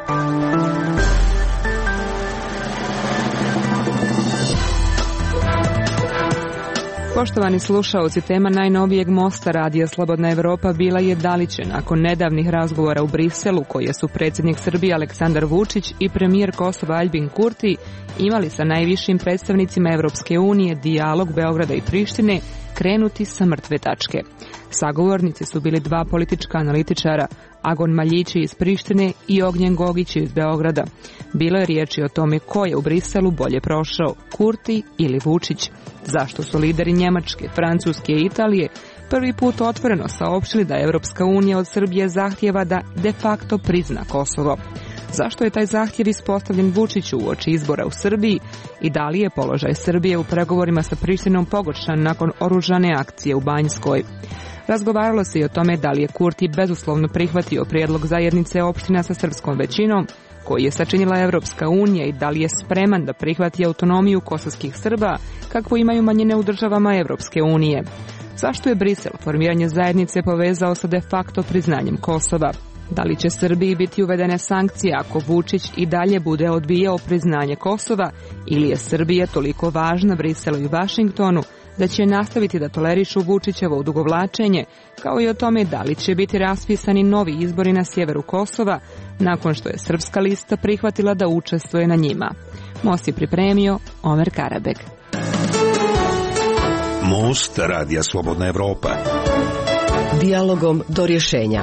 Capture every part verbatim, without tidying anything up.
Poštovani slušaoci, tema najnovijeg mosta Radija Slobodna Evropa bila je da li će nakon nedavnih razgovora u Briselu, koje su predsjednik Srbije Aleksandar Vučić i premijer Kosova Aljbin Kurti imali sa najvišim predstavnicima Evropske unije dijalog Beograda i Prištine, krenuti sa mrtve tačke. Sagovornici su bili dva politička analitičara, Agon Maljići iz Prištine i Ognjen Gogić iz Beograda. Bilo je riječi o tome ko je u Briselu bolje prošao, Kurti ili Vučić. Zašto su lideri Njemačke, Francuske i Italije prvi put otvoreno saopštili da Evropska unija od Srbije zahtijeva da de facto prizna Kosovo? Zašto je taj zahtjev ispostavljen Vučiću uoči izbora u Srbiji i da li je položaj Srbije u pregovorima sa Prištinom pogoršan nakon oružane akcije u Banjskoj? Razgovaralo se i o tome da li je Kurti bezuslovno prihvatio prijedlog zajednice opština sa srpskom većinom, koji je sačinila Evropska unija, i da li je spreman da prihvati autonomiju kosovskih Srba, kakvu imaju manjine u državama Evropske unije. Zašto je Brisel formiranje zajednice povezao sa de facto priznanjem Kosova? Da li će Srbiji biti uvedene sankcije ako Vučić i dalje bude odbijao priznanje Kosova, ili je Srbija toliko važna Briselu i Vašingtonu da će nastaviti da tolerišu Vučićevo odugovlačenje, kao i o tome da li će biti raspisani novi izbori na sjeveru Kosova, nakon što je srpska lista prihvatila da učestvuje na njima. Most je pripremio Omer Karabek. Most Radija Slobodna Evropa. Dijalogom do rješenja.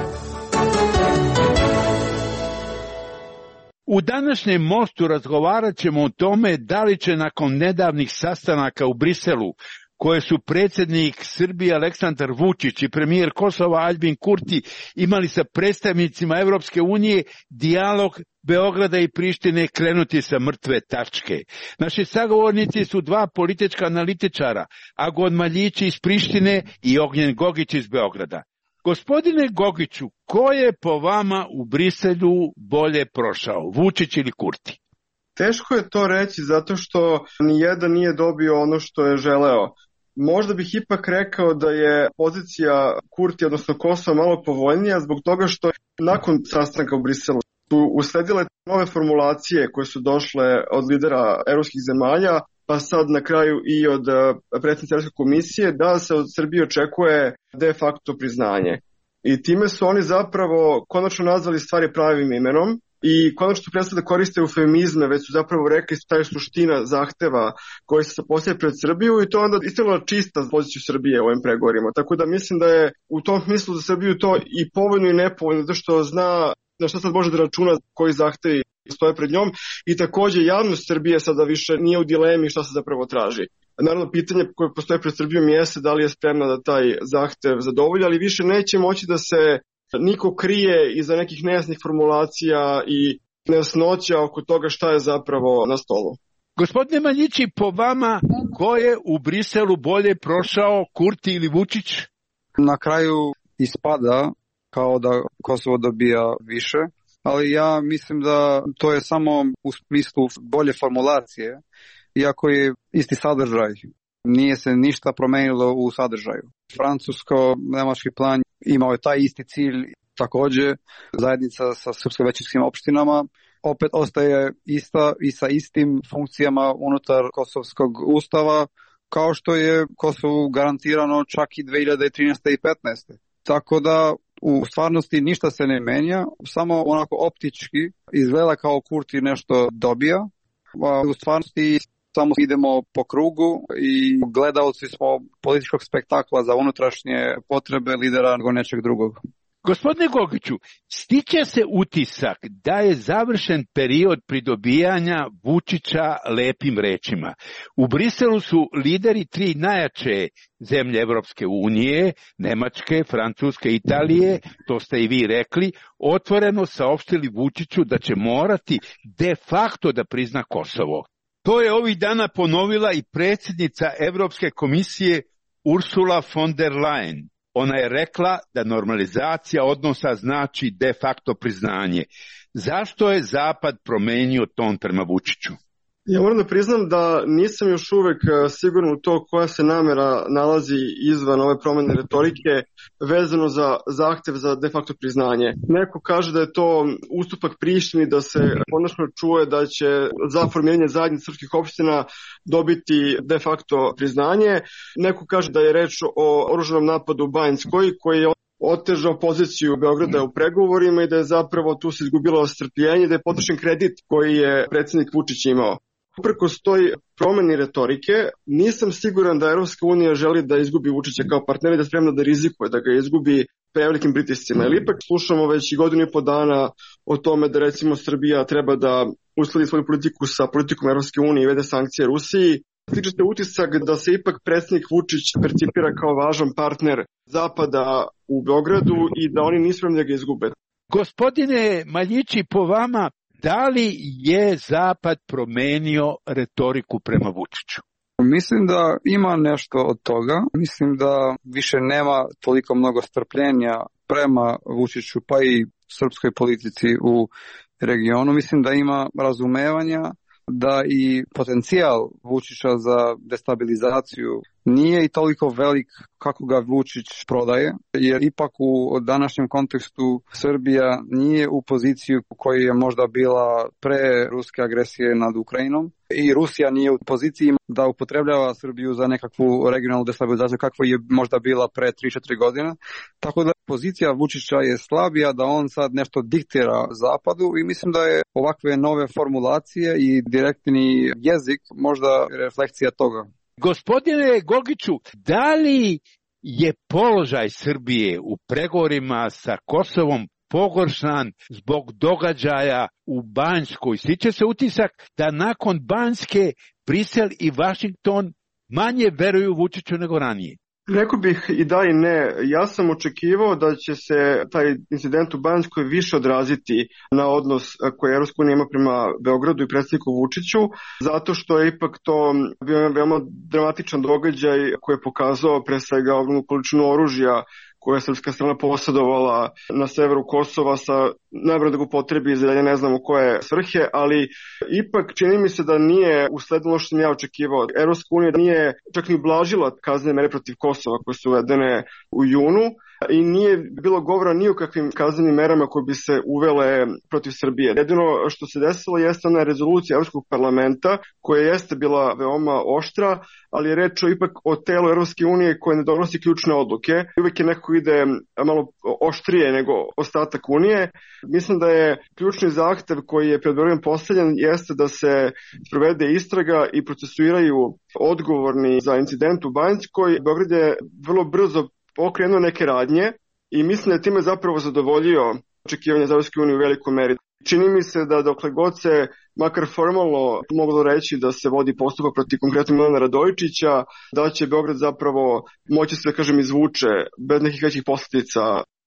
U današnjem mostu razgovarat ćemo o tome da li će nakon nedavnih sastanaka u Briselu, koje su predsjednik Srbije Aleksandar Vučić i premijer Kosova Aljbin Kurti imali sa predstavnicima Evropske unije, dijalog Beograda i Prištine krenuti sa mrtve tačke. Naši sagovornici su dva politička analitičara, Agon Maljići iz Prištine i Ognjen Gogić iz Beograda. Gospodine Gogiću, ko je po vama u Briselu bolje prošao, Vučić ili Kurti? Teško je to reći zato što nijedan nije dobio ono što je želeo. Možda bih ipak rekao da je pozicija Kurti, odnosno Kosova, malo povoljnija zbog toga što nakon sastanka u Briselu su usledile nove formulacije koje su došle od lidera evropskih zemalja, pa sad na kraju i od predsjednice Evropske komisije, da se od Srbije očekuje de facto priznanje. I time su oni zapravo konačno nazvali stvari pravim imenom i konačno prestali da koriste eufemizme, već su zapravo rekli šta je suština zahteva koji se postavlja pred Srbiju, i to onda iskreno čista poziciju Srbije u ovim pregovorima. Tako da mislim da je u tom smislu za Srbiju to i povoljno i nepovoljno, zato što zna na šta sad može da računa, koji zahtevi stoje pred njom, i takođe javnost Srbije sada više nije u dilemi šta se zapravo traži. Naravno, pitanje koje postoje pred Srbijom jeste da li je spremna da taj zahtev zadovolji, ali više neće moći da se niko krije iza nekih nejasnih formulacija i nejasnoća oko toga šta je zapravo na stolu. Gospodine Maljići, po vama, ko je u Briselu bolje prošao, Kurti ili Vučić? Na kraju ispada kao da Kosovo dobija više, ali ja mislim da to je samo u smislu bolje formulacije, iako je isti sadržaj. Nije se ništa promenilo u sadržaju. Francusko-nemački plan imao je taj isti cilj, također zajednica sa srpsko-većinskim opštinama opet ostaje ista i sa istim funkcijama unutar kosovskog ustava, kao što je Kosovu garantirano čak i dve hiljade trinaeste i petnaeste. Tako da u stvarnosti ništa se ne menja, samo onako optički izgleda kao Kurti nešto dobija, a u stvarnosti samo idemo po krugu i gledaoci smo političkog spektakla za unutrašnje potrebe lidera nego nečeg drugog. Gospodine Gogiću, stiče se utisak da je završen period pridobijanja Vučića lepim rečima. U Briselu su lideri tri najjače zemlje Evropske unije, Nemačke, Francuske, Italije, to ste i vi rekli, otvoreno saopštili Vučiću da će morati de facto da prizna Kosovo. To je ovih dana ponovila i predsjednica Evropske komisije Ursula von der Leyen. Ona je rekla da normalizacija odnosa znači de facto priznanje. Zašto je Zapad promenio ton prema Vučiću? Ja moram da priznam da nisam još uvek siguran u to koja se namera nalazi izvan ove promene retorike vezano za zahtev za de facto priznanje. Neko kaže da je to ustupak Prištini, da se konačno čuje da će za formiranje zajednice srpskih opština dobiti de facto priznanje. Neko kaže da je reč o oružanom napadu u Banjskoj koji je otežao poziciju Beograda u pregovorima i da je zapravo tu se izgubilo strpljenje, da je potrošen kredit koji je predsjednik Vučić imao. Uprkos toj promeni retorike, nisam siguran da Evropska unija želi da izgubi Vučića kao partnera i da je spremna da rizikuje, da ga izgubi prevelikim pritiscima. Jer ipak slušamo već i godinu i po dana o tome da recimo Srbija treba da uskladi svoju politiku sa politikom Evropske unije i vede sankcije Rusiji. Stiče se utisak da se ipak predsjednik Vučić percipira kao važan partner Zapada u Beogradu i da oni nisu spremni da ga izgube. Gospodine Maljići, po vama, da li je Zapad promenio retoriku prema Vučiću? Mislim da ima nešto od toga. Mislim da više nema toliko mnogo strpljenja prema Vučiću pa i srpskoj politici u regionu. Mislim da ima razumevanja da i potencijal Vučića za destabilizaciju nije i toliko velik kako ga Vučić prodaje, jer ipak u današnjem kontekstu Srbija nije u poziciju koja je možda bila pre ruske agresije nad Ukrajinom i Rusija nije u poziciji da upotrebljava Srbiju za nekakvu regionalnu destabilizaciju kakva je možda bila pre tri četiri godine. Tako da pozicija Vučića je slabija, da on sad nešto diktira Zapadu i mislim da je ovakve nove formulacije i direktni jezik možda refleksija toga. Gospodine Gogiću, da li je položaj Srbije u pregovorima sa Kosovom pogoršan zbog događaja u Banjskoj? Stiče se utisak da nakon Banjske Brisel i Vašington manje veruju Vučiću nego ranije. Rekao bih i da i ne. Ja sam očekivao da će se taj incident u Banjskoj više odraziti na odnos koji Evropska unija ima prema Beogradu i predsjedniku Vučiću, zato što je ipak to bio veoma dramatičan događaj koji je pokazao pre svega ogromnu količinu oružja koja je srpska strana posjedovala na severu Kosova sa najbolje da ga upotrebi za dalje ne znamo koje svrhe, ali ipak čini mi se da nije usledilo što sam ja očekivao. Evropska unija nije čak ni ublažila kaznene mere protiv Kosova koje su uvedene u junu i nije bilo govora ni o kakvim kaznenim merama koje bi se uvele protiv Srbije. Jedino što se desilo jeste ona rezolucija Evropskog parlamenta koja jeste bila veoma oštra, ali je reč o ipak o telu Evropske unije koje ne donosi ključne odluke. Uvijek je neko ide malo oštrije nego ostatak unije. Mislim da je ključni zahtev koji je pred Beogradom postavljen jeste da se sprovede istraga i procesuiraju odgovorni za incident u Banjskoj. Beograd je vrlo brzo pokrenuo neke radnje i mislim da je time zapravo zadovoljio očekivanja za Evropsku uniju u velikoj meri. Čini mi se da dokle god se makar formalno moglo reći da se vodi postupak protiv konkretno Milana Radojičića, da će Beograd zapravo moći se, da kažem, izvuče bez nekih većih posljedica.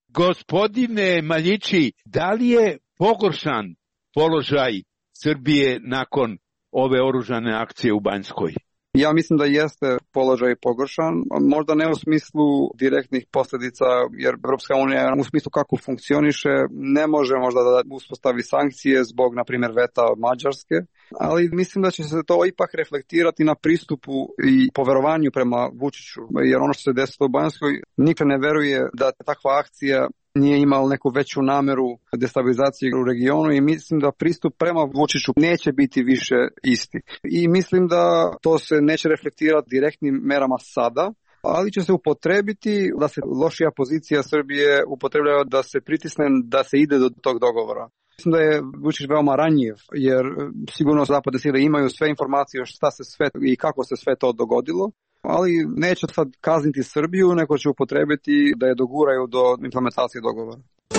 Gospodine Maljići, da li je pogoršan položaj Srbije nakon ove oružane akcije u Banjskoj? Ja mislim da jeste položaj pogoršan, možda ne u smislu direktnih posljedica, jer Evropska unija u smislu kako funkcioniše ne može možda da uspostavi sankcije zbog, na primjer, veta Mađarske, ali mislim da će se to ipak reflektirati na pristupu i poverovanju prema Vučiću, jer ono što se desilo u Banjskoj, niko ne veruje da takva akcija nije imala neku veću nameru destabilizacije u regionu i mislim da pristup prema Vučiću neće biti više isti. I mislim da to se neće reflektirati direktnim merama sada, ali će se upotrebiti da se lošija pozicija Srbije upotrebljava da se pritisne da se ide do tog dogovora. Mislim da je Vučić veoma ranjiv, jer sigurno zapadne sile imaju sve informacije šta se sve i kako se sve to dogodilo, ali neće sad kazniti Srbiju, nego će upotrebiti da je doguraju do implementacije dogovora.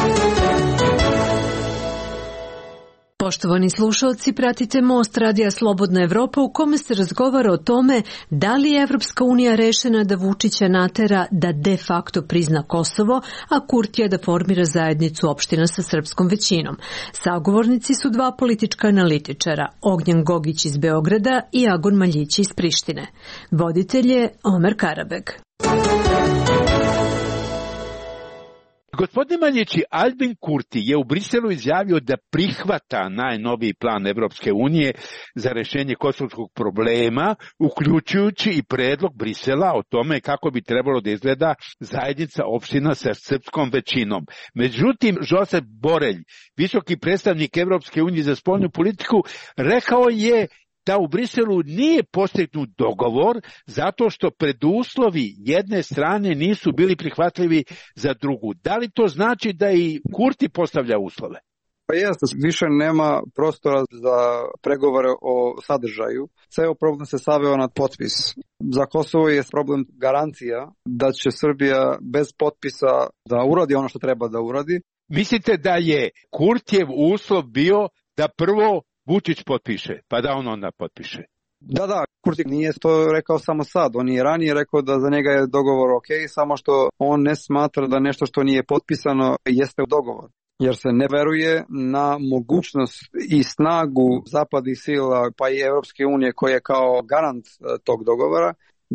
Poštovani slušalci, pratite Most Radija Slobodna Evropa u kome se razgovara o tome da li je Evropska unija rešena da Vučića natera da de facto prizna Kosovo, a Kurtija da formira zajednicu opština sa srpskom većinom. Sagovornici su dva politička analitičara, Ognjen Gogić iz Beograda i Agon Maljić iz Prištine. Voditelj je Omer Karabeg. Gospodine Maljići, Albin Kurti je u Briselu izjavio da prihvata najnoviji plan Evropske unije za rešenje kosovskog problema, uključujući i predlog Brisela o tome kako bi trebalo da izgleda zajednica opština sa srpskom većinom. Međutim, Josep Borelj, visoki predstavnik Evropske unije za spoljnu politiku, rekao je da u Briselu nije postignut dogovor zato što preduslovi jedne strane nisu bili prihvatljivi za drugu. Da li to znači da i Kurti postavlja uslove? Pa jeste, više nema prostora za pregovore o sadržaju. Ceo problem se saveo na potpis. Za Kosovo je problem garancija da će Srbija bez potpisa da uradi ono što treba da uradi. Mislite da je Kurtijev uslov bio da prvo Vučić potpiše, pa da on onda potpiše? Da, da, Kurti nije to rekao samo sad. On je ranije rekao da za njega je dogovor ok, samo što on ne smatra da nešto što nije potpisano jeste u dogovor. Jer se ne veruje na mogućnost i snagu zapadnih sila, pa i Evropske unije, koja je kao garant tog dogovora,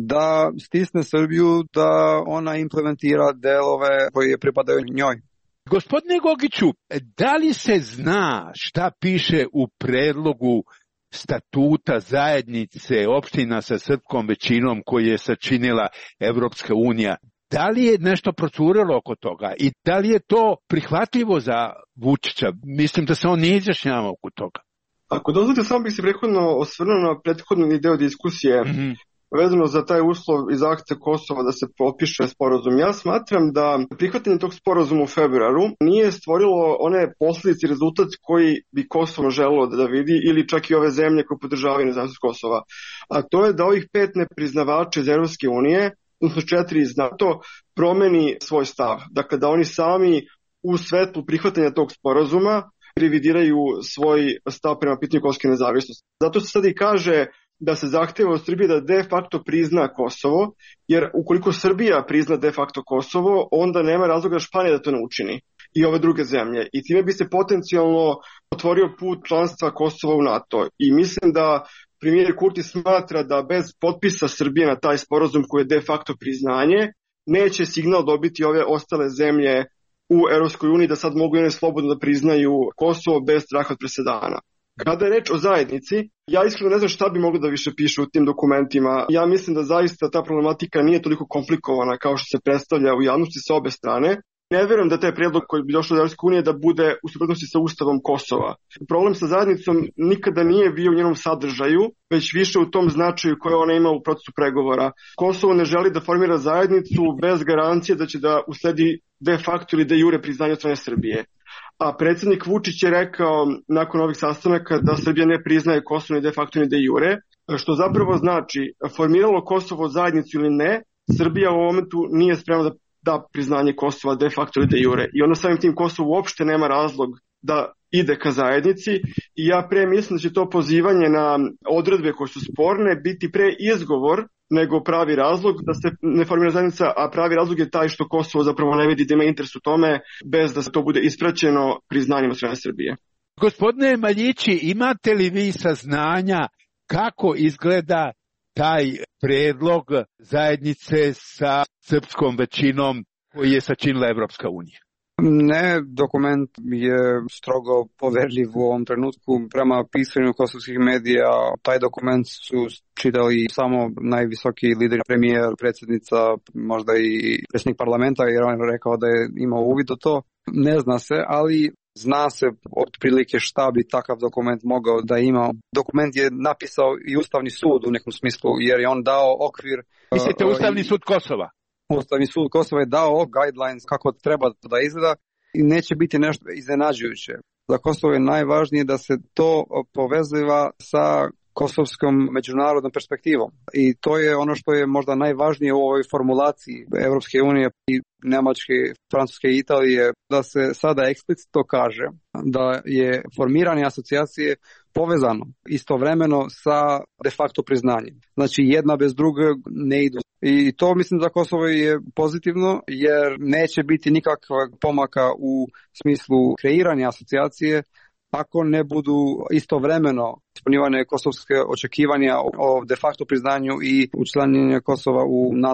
da stisne Srbiju da ona implementira delove koje pripadaju njoj. Gospodine Gogiću, da li se zna šta piše u predlogu statuta zajednice opština sa srpskom većinom koji je sačinila Evropska unija? Da li je nešto procurelo oko toga i da li je to prihvatljivo za Vučića? Mislim da se on nije izjašnjavao oko toga. Ako dozvolite, samo bih se prethodno osvrnuo na prethodni deo diskusije mm-hmm. vezano za taj uslov i zahtev Kosova da se potpiše sporazum. Ja smatram da prihvatanje tog sporazuma u februaru nije stvorilo one posljedice i rezultat koji bi Kosovo želelo da vidi ili čak i ove zemlje koje podržavaju nezavisnost Kosova. A to je da ovih pet nepriznavača iz Evropske unije, odnosno četiri iz NATO, promeni svoj stav. Dakle, da oni sami u svetlu prihvatanja tog sporazuma revidiraju svoj stav prema pitanju kosovske nezavisnosti. Zato se sad i kaže da se zahteva od Srbije da de facto prizna Kosovo, jer ukoliko Srbija prizna de facto Kosovo, onda nema razloga Španija da to ne učini i ove druge zemlje. I time bi se potencijalno otvorio put članstva Kosova u NATO. I mislim da premijer Kurti smatra da bez potpisa Srbije na taj sporazum koji je de facto priznanje, neće signal dobiti ove ostale zemlje u Evropskoj uniji da sad mogu one slobodno da priznaju Kosovo bez straha od presedana. Kada je reč o zajednici, ja iskreno ne znam šta bi moglo da više piše u tim dokumentima. Ja mislim da zaista ta problematika nije toliko komplikovana kao što se predstavlja u javnosti sa obe strane. Ne verujem da taj predlog koji bi došao od Evropske unije da bude u suprotnosti sa Ustavom Kosova. Problem sa zajednicom nikada nije bio u njenom sadržaju, već više u tom značaju koje ona ima u procesu pregovora. Kosovo ne želi da formira zajednicu bez garancije da će da usledi de facto ili de jure priznanje od strane Srbije. A predsjednik Vučić je rekao nakon ovih sastanaka da Srbija ne priznaje Kosovo ni de facto ni de jure, što zapravo znači formiralo Kosovo zajednicu ili ne, Srbija u ovom momentu nije spremna da da priznanje Kosova de facto ili de jure. I onda samim tim Kosovo uopšte nema razlog da ide ka zajednici i ja pre mislim da će to pozivanje na odredbe koje su sporne biti pre izgovor nego pravi razlog da se ne formira zajednica, a pravi razlog je taj što Kosovo zapravo ne vidi da ima interes u tome bez da se to bude ispraćeno priznanjem od strane Srbije. Gospodine Maljići, imate li vi saznanja kako izgleda taj predlog zajednice sa srpskom većinom koji je sačinila Evropska unija? Ne, dokument je strogo poverljiv u ovom trenutku. Prema pisanju kosovskih medija, taj dokument su čitali samo najvisoki lider, premijer, predsjednica, možda i predsjednik parlamenta, jer on je rekao da je imao uvid u to. Ne zna se, ali zna se otprilike šta bi takav dokument mogao da ima. Dokument je napisao i Ustavni sud u nekom smislu, jer je on dao okvir. Mislite Ustavni sud Kosova? Ustavni sud Kosova je dao guidelines kako treba da izgleda i neće biti nešto iznenađujuće. Za Kosovo je najvažnije da se to poveziva sa kosovskom međunarodnom perspektivom. I to je ono što je možda najvažnije u ovoj formulaciji Evropske unije i Nemačke, Francuske i Italije, da se sada eksplicitno kaže da je formiranje asocijacije povezano istovremeno sa de facto priznanjem. Znači jedna bez druge ne idu. I to mislim za Kosovo je pozitivno jer neće biti nikakva pomaka u smislu kreiranja asocijacije ako ne budu istovremeno ispunjivane kosovske očekivanja o de facto priznanju i učlanjenju Kosova u NATO.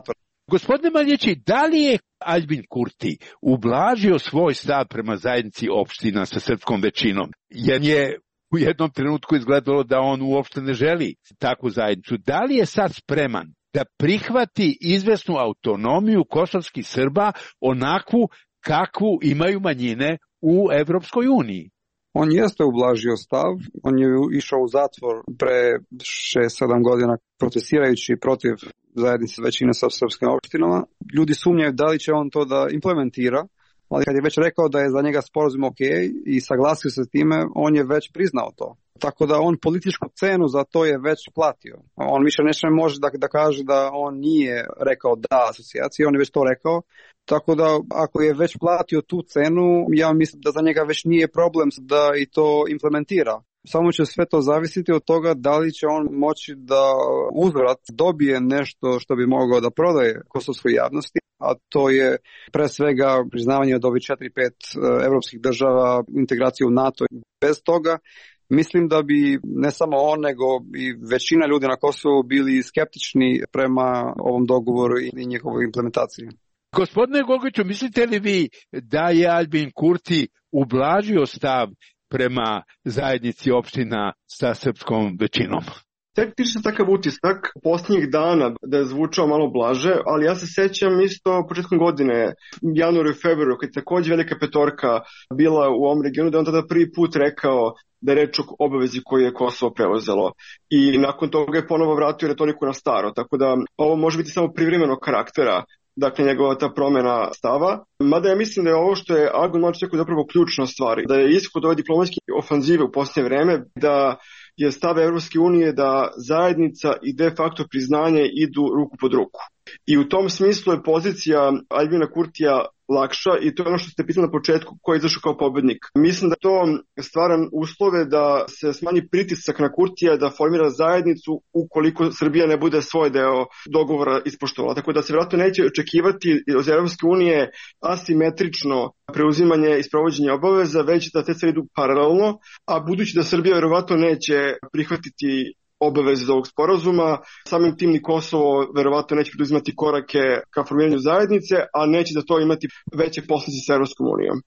Gospodine Maljići, da li je Aljbin Kurti ublažio svoj stav prema zajednici opština sa srpskom većinom? Jer je u jednom trenutku izgledalo da on uopšte ne želi takvu zajednicu. Da li je sad spreman da prihvati izvesnu autonomiju kosovskih Srba onakvu kakvu imaju manjine u Evropskoj uniji? On jeste ublažio stav, on je išao u zatvor pre šest sedam godina protestirajući protiv zajednice većine sa srpskim opštinama. Ljudi sumnjaju da li će on to da implementira, ali kad je već rekao da je za njega sporazum ok i saglasio se s time, on je već priznao to. Tako da on političku cenu za to je već platio. On više ne može da, da kaže da on nije rekao da asocijaciji, on je već to rekao. Tako da ako je već platio tu cenu, ja mislim da za njega već nije problem da i to implementira. Samo će sve to zavisiti od toga da li će on moći da uzvrat dobije nešto što bi mogao da prodaje kosovskoj javnosti, a to je pre svega priznavanje od ovih četiri pet evropskih država, integracije u NATO. Bez toga mislim da bi ne samo on, nego i većina ljudi na Kosovu bili skeptični prema ovom dogovoru i njihovoj implementaciji. Gospodine Gogiću, mislite li vi da je Aljbin Kurti ublažio stav prema zajednici opština sa srpskom većinom? Tek tiče se takav utisak posljednjih dana da je zvučao malo blaže, ali ja se sećam isto početkom godine, januaru i februaru, kad je takođe velika petorka bila u ovom regionu, da je on tada prvi put rekao da je reč o obavezi koju je Kosovo preuzelo. I nakon toga je ponovo vratio retoriku na staro, tako da ovo može biti samo privremenog karaktera, dakle njegova ta promjena stava. Mada ja mislim da je ovo što je Agon Mačić rekao zapravo ključna stvar, da je ishod ove diplomatske ofanzive u posljednje vreme, da je stav Evropske unije da zajednica i de facto priznanje idu ruku pod ruku. I u tom smislu je pozicija Aljbina Kurtija lakša i to je ono što ste pitali na početku, ko je izašao kao pobednik. Mislim da to stvara uslove da se smanji pritisak na Kurtija da formira zajednicu ukoliko Srbija ne bude svoj deo dogovora ispoštovala. Tako da se vjerojatno neće očekivati od Evropske unije asimetrično preuzimanje i sprovođenje obaveza, već da te stvari idu paralelno, a budući da Srbija vjerojatno neće prihvatiti obaveze iz ovog sporazuma, samim tim ni Kosovo verovatno neće preduzimati korake ka formiranju zajednice, a neće za to imati veće posljedice sa Evropskom unijom.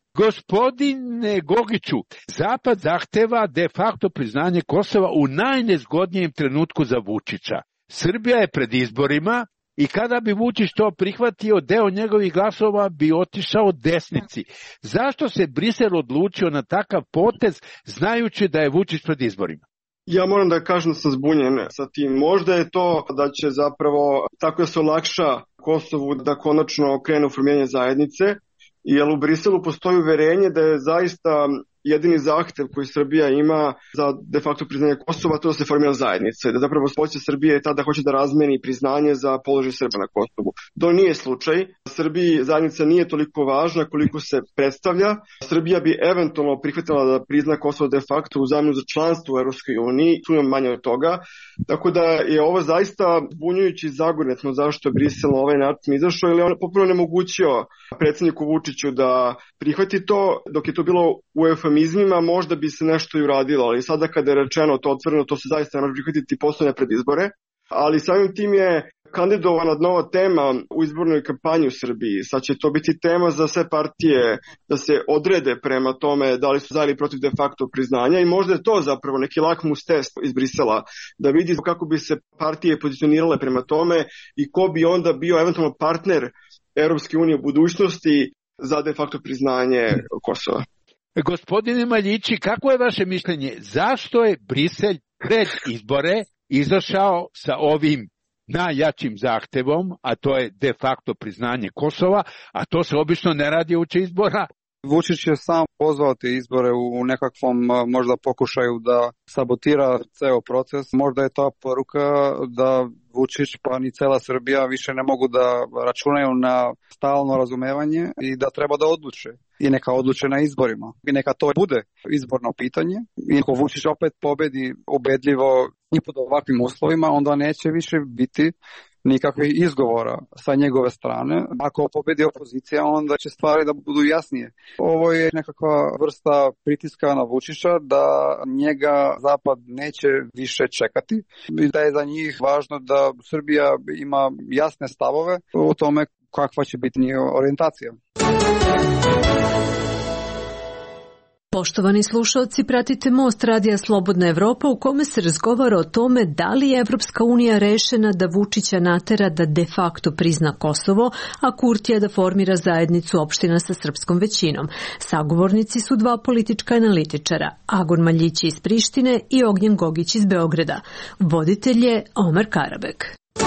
Gospodine Gogiću, Zapad zahteva de facto priznanje Kosova u najnezgodnijem trenutku za Vučića. Srbija je pred izborima i kada bi Vučić to prihvatio, deo njegovih glasova bi otišao desnici. Zašto se Brisel odlučio na takav potez, znajući da je Vučić pred izborima? Ja moram da kažem da sam zbunjen sa tim. Možda je to da će zapravo tako da se olakša Kosovu da konačno krene u formiranje zajednice, jer u Briselu postoji uverenje da je zaista jedini zahtev koji Srbija ima za de facto priznanje Kosova to da se formira zajednica i da zapravo pozicija Srbije je tada hoće da razmeni priznanje za položaj Srba na Kosovu. To nije slučaj. Srbiji zajednica nije toliko važna koliko se predstavlja. Srbija bi eventualno prihvatila da prizna Kosovo de facto u zamenu za članstvo u Evropskoj uniji, tu imam manje od toga. Tako da je ovo zaista zbunjujući zagornetno zašto je Brisel na ovaj način izašao, ili on potpuno nemogućio predsjedniku Vučiću da prihvati to, dok je to bilo u eufemizmima, možda bi se nešto i uradilo, ali sada kada je rečeno to otvoreno, to se zaista ne može prihvatiti poslednje pred izbore, ali samim tim je kandidovana nova tema u izbornoj kampanji u Srbiji. Sad će to biti tema za sve partije da se odrede prema tome da li su za ili protiv de facto priznanja i možda je to zapravo neki lakmus test iz Brisela da vidi kako bi se partije pozicionirale prema tome i ko bi onda bio eventualno partner Evropske unije u budućnosti za de facto priznanje Kosova. Gospodine Maljići, kako je vaše mišljenje? Zašto je Brisel pred izbore izašao sa ovim najjačim zahtevom, a to je de facto priznanje Kosova, a to se obično ne radi uoči izbora? Vučić je sam pozvao te izbore u nekakvom možda pokušaju da sabotira ceo proces. Možda je ta poruka da Vučić pa ni cela Srbija više ne mogu da računaju na stalno razumevanje i da treba da odluče. I neka odluče na izborima. I neka to bude izborno pitanje. I ako Vučić opet pobedi ubedljivo i pod ovakvim uslovima, onda neće više biti nikakvih izgovora sa njegove strane. Ako pobedi opozicija, onda će stvari da budu jasnije. Ovo je nekakva vrsta pritiska na Vučića da njega Zapad neće više čekati i da je za njih važno da Srbija ima jasne stavove o tome kakva će biti njihova orijentacija. Poštovani slušalci, pratite Most radija Slobodna Evropa u kome se razgovara o tome da li je Evropska unija rešena da Vučića natera da de facto prizna Kosovo, a Kurtija da formira zajednicu opština sa srpskom većinom. Sagovornici su dva politička analitičara, Agon Maljić iz Prištine i Ognjen Gogić iz Beograda. Voditelj je Omer Karabek.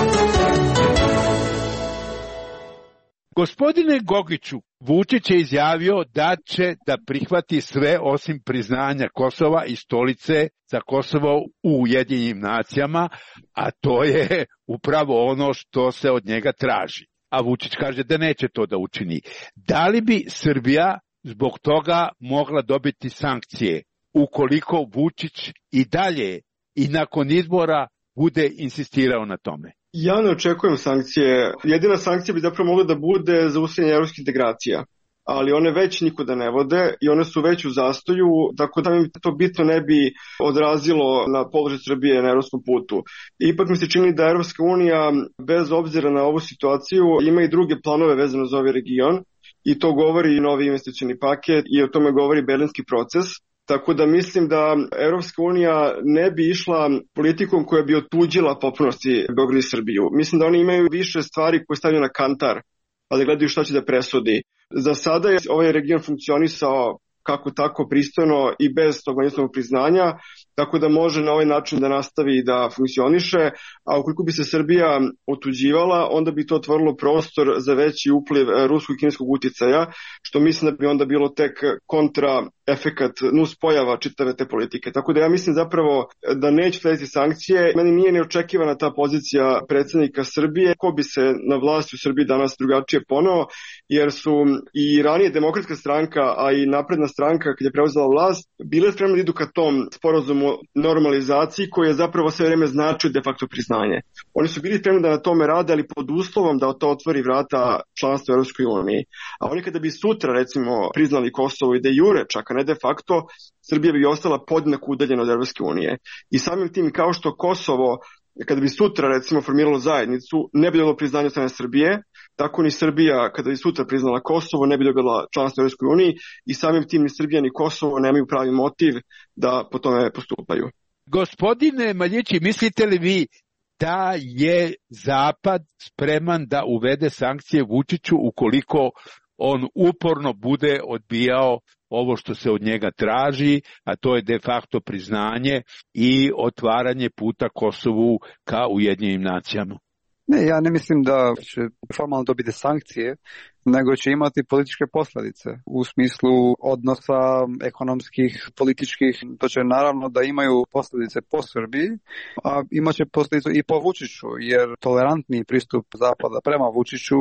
Gospodine Gogiću, Vučić je izjavio da će da prihvati sve osim priznanja Kosova i stolice za Kosovo u Ujedinjenim nacijama, a to je upravo ono što se od njega traži. A Vučić kaže da neće to da učini. Da li bi Srbija zbog toga mogla dobiti sankcije ukoliko Vučić i dalje i nakon izbora bude insistirao na tome? Ja ne očekujem sankcije. Jedina sankcija bi zapravo mogla da bude zaustavljanje evropskih integracija, ali one već nikuda ne vode i one su već u zastoju, tako da mi to bitno ne bi odrazilo na položaj Srbije na evropskom putu. Ipak mi se čini da Evropska unija, bez obzira na ovu situaciju, ima i druge planove vezano za ovaj region i to govori i novi investicioni paket i o tome govori berlinski proces. Tako da mislim da Evropska unija ne bi išla politikom koja bi otuđila popunosti Beograd i Srbiju. Mislim da oni imaju više stvari koje stavljaju na kantar, pa da gledaju šta će da presudi. Za sada je ovaj region funkcionisao kako tako pristojno i bez tog međusobnog priznanja, tako da može na ovaj način da nastavi da funkcioniše, a ukoliko bi se Srbija otuđivala, onda bi to otvorilo prostor za veći upliv ruskog i kineskog uticaja, što mislim da bi onda bilo tek kontra efekat, nus pojava čitave te politike. Tako da ja mislim zapravo da neće slediti sankcije. Meni nije neočekivana ta pozicija predsjednika Srbije. Ko bi se na vlasti u Srbiji danas drugačije poneo, jer su i ranije Demokratska stranka, a i Napredna stranka, kad je preuzela vlast, bile spremne da idu ka tom sporazumu normalizaciji koji je zapravo sve vreme značio de facto priznanje. Oni su bili spremni da na tome rade, ali pod uslovom da to otvori vrata članstva u Evropskoj uniji. A oni kada bi sutra recimo priznali Kosovo i de jure, čak ne de facto, Srbija bi ostala podjednako udaljena od Evropske unije. I samim tim, kao što Kosovo, kada bi sutra recimo formiralo zajednicu, ne bi dobilo priznanje od strane Srbije, tako ni Srbija, kada bi sutra priznala Kosovo, ne bi dobila članstvo u Evropskoj uniji i samim tim ni Srbija ni Kosovo nemaju pravi motiv da po tome postupaju. Gospodine Maljići, mislite li vi da je Zapad spreman da uvede sankcije Vučiću ukoliko on uporno bude odbijao ovo što se od njega traži, a to je de facto priznanje i otvaranje puta Kosovu ka Ujedinjenim nacijama? Ne, ja ne mislim da će formalno dobiti sankcije, nego će imati političke posljedice u smislu odnosa ekonomskih, političkih. To će naravno da imaju posljedice po Srbiji, a imaće posljedice i po Vučiću, jer tolerantni pristup Zapada prema Vučiću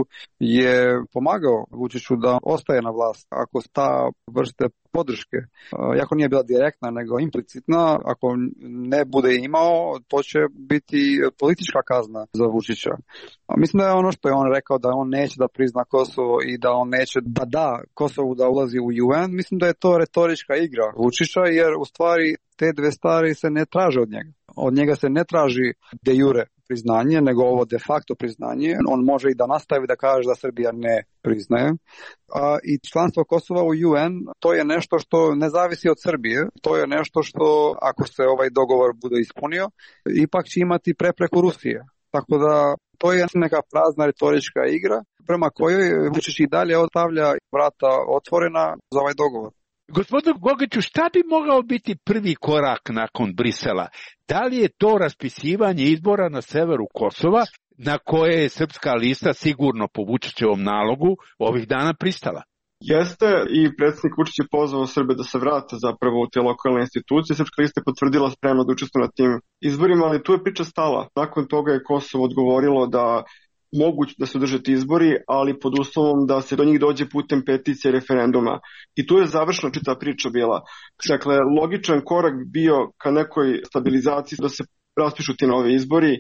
je pomagao Vučiću da ostaje na vlast. Ako ta vrste podrške, jako nije bila direktna nego implicitna, ako ne bude imao, to će biti politička kazna za Vučića. A mislim da je ono što je on rekao, da on neće da prizna Kosovo i da on neće da da Kosovu da ulazi u U N, mislim da je to retorička igra Vučića, jer u stvari te dve stvari se ne traže od njega. Od njega se ne traži de jure priznanje, nego ovo de facto priznanje. On može i da nastavi da kaže da Srbija ne priznaje. A, i članstvo Kosova u U N, to je nešto što ne zavisi od Srbije. To je nešto što, ako se ovaj dogovor bude ispunio, ipak će imati prepreku Rusije. Tako da to je neka prazna retorička igra prema kojoj Vučić i dalje ostavlja vrata otvorena za ovaj dogovor. Gospodine Gogiću, šta bi mogao biti prvi korak nakon Brisela? Da li je to raspisivanje izbora na severu Kosova, na koje je srpska lista sigurno po Vučićevom nalogu ovih dana pristala? Jeste, i predsjednik Vučić je pozvao Srbe da se vrate zapravo u te lokalne institucije. Srpska lista je potvrdila spremno da učestvuje na tim izborima, ali tu je priča stala. Nakon toga je Kosovo odgovorilo da mogu da se održe ti izbori, ali pod uslovom da se do njih dođe putem peticije referenduma. I tu je završena čita priča bila. Dakle, logičan korak bio ka nekoj stabilizaciji da se raspišu ti novi izbori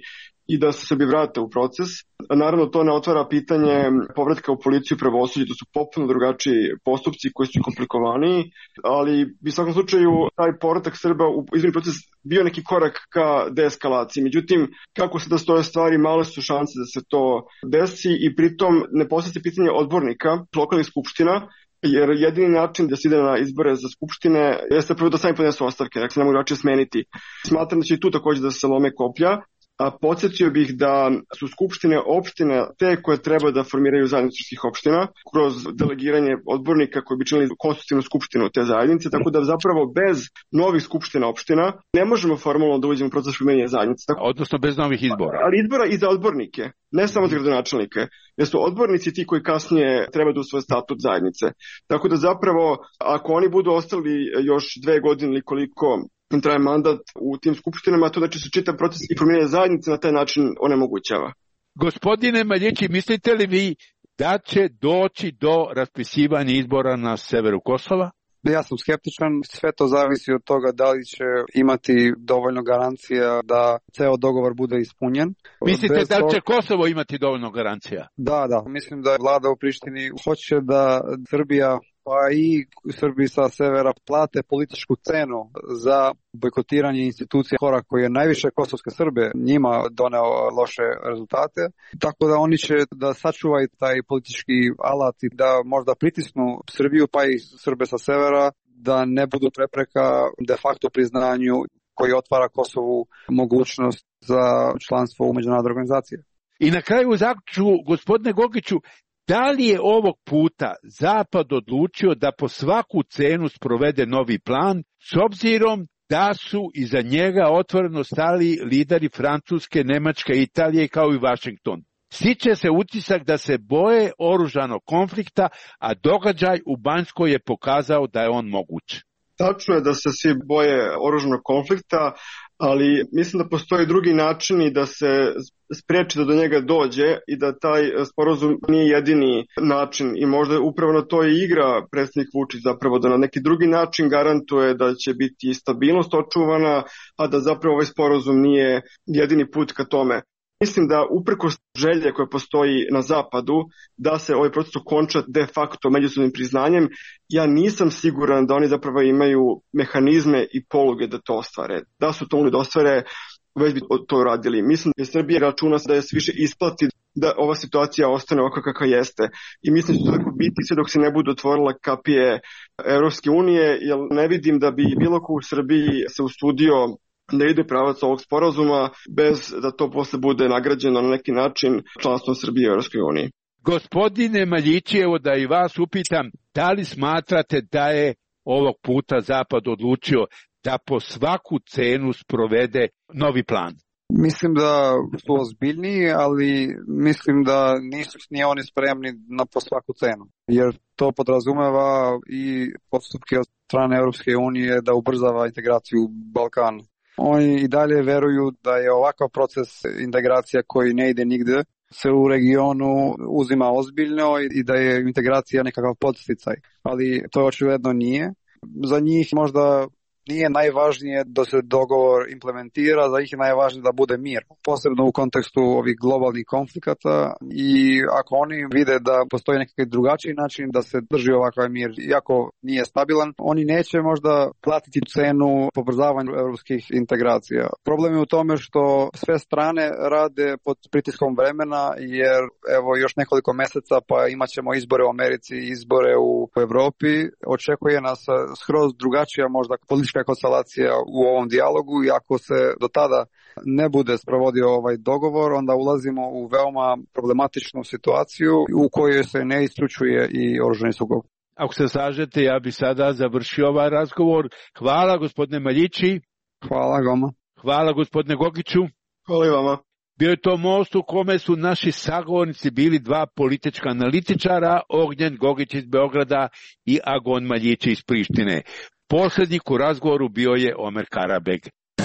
i da se sebi vrate u proces. Naravno, to ne otvara pitanje povratka u policiju i pravosuđe, to su potpuno drugačiji postupci koji su komplikovaniji, ali u svakom slučaju taj povratak Srba u izborni proces bio neki korak ka deeskalaciji. Međutim, kako se da stoje stvari, male su šanse da se to desi i pritom ne postoji se pitanje odbornika, lokalnih skupština, jer jedini način da se ide na izbore za skupštine jeste prvo da sami podnesu ostavke, dakle se ne mogu drugačije smeniti. Smatram da će i tu također da se lome koplja, a podsjetio bih da su skupštine opštine te koje treba da formiraju zajednicu srpskih opština kroz delegiranje odbornika koji bi činili konstitutivnu skupštinu te zajednice, tako da zapravo bez novih skupština opština ne možemo formalno da uđemo u proces formiranja zajednice. Tako, odnosno bez novih izbora. Ali izbora i za odbornike, ne samo za gradonačelnike, jer su odbornici ti koji kasnije treba da usvoje statut zajednice. Tako da zapravo, ako oni budu ostali još dve godine ili koliko im traje mandat u tim skupštinama, to znači se čitav proces i formiranja zajednice na taj način onemogućava. Gospodine Maljići, mislite li vi da će doći do raspisivanja izbora na severu Kosova? Ja sam skeptičan, sve to zavisi od toga da li će imati dovoljno garancija da ceo dogovor bude ispunjen. Mislite Bez da li će Kosovo imati dovoljno garancija? Da, da, mislim da vlada u Prištini hoće da Srbija pa i Srbiji sa severa plate političku cenu za bojkotiranje institucija hora koji je najviše kosovske Srbe njima doneo loše rezultate. Tako da oni će da sačuvaju taj politički alat i da možda pritisnu Srbiju pa i Srbe sa severa da ne budu prepreka de facto priznanju koji otvara Kosovu mogućnost za članstvo u međunarodnoj organizaciji. I na kraju u zaključku, gospodine Gogiću, da li je ovog puta Zapad odlučio da po svaku cenu sprovede novi plan, s obzirom da su iza njega otvoreno stali lideri Francuske, Nemačke, Italije kao i Vašington? Stiče se utisak da se boje oružanog konflikta, a događaj u Banjskoj je pokazao da je on moguć. Tačno je da se svi boje oružanog konflikta, ali mislim da postoji drugi načini da se spreči da do njega dođe i da taj sporazum nije jedini način i možda upravo na to i igra predsjednik Vučić zapravo da na neki drugi način garantuje da će biti stabilnost očuvana, a da zapravo ovaj sporazum nije jedini put ka tome. Mislim da uprkos želje koja postoji na zapadu da se ovaj proces okonča de facto međusobnim priznanjem, ja nisam siguran da oni zapravo imaju mehanizme i poluge da to ostvare. Da su to mogli da ostvare, već bi to uradili. Mislim da Srbija računa da je se više isplati da ova situacija ostane ovako kakva jeste. I mislim da će to tako biti sve dok se ne budu otvorile kapije Evropske unije, jer ne vidim da bi bilo ko u Srbiji se usudio da ide pravac ovog sporazuma bez da to posle bude nagrađeno na neki način članstvom Srbije u Evropskoj uniji. Gospodine Maljići, evo da i vas upitam, da li smatrate da je ovog puta Zapad odlučio da po svaku cenu sprovede novi plan? Mislim da su ozbiljniji, ali mislim da nisu ni oni spremni na po svaku cenu. Jer to podrazumeva i postupke od strane Evropske unije da ubrzava integraciju Balkana. Oni i dalje veruju da je ovakav proces integracija koji ne ide nigde se u regionu uzima ozbiljno i da je integracija nekakav podsticaj. Ali to očigledno nije. Za njih možda nije najvažnije da se dogovor implementira, za njih je najvažnije da bude mir, posebno u kontekstu ovih globalnih konflikata i ako oni vide da postoji nekakav drugačiji način da se drži ovakav mir, iako nije stabilan, oni neće možda platiti cenu pobrzavanju evropskih integracija. Problem je u tome što sve strane rade pod pritiskom vremena, jer evo još nekoliko meseca pa imat ćemo izbore u Americi, izbore u Evropi, očekuje nas skroz drugačija možda politička konstelacija u ovom dijalogu i ako se do tada ne bude sprovodio ovaj dogovor, onda ulazimo u veoma problematičnu situaciju u kojoj se ne isključuje i oružani sukob. Ako se slažete, ja bih sada završio ovaj razgovor. Hvala gospodine Maljići. Hvala Goma. Hvala gospodine Gogiću. Hvala i vama. Bio je to most u kome su naši sagovornici bili dva politička analitičara, Ognjen Gogić iz Beograda i Agon Maljići iz Prištine. Poslednjik u razgovoru bio je Omer Karabeg.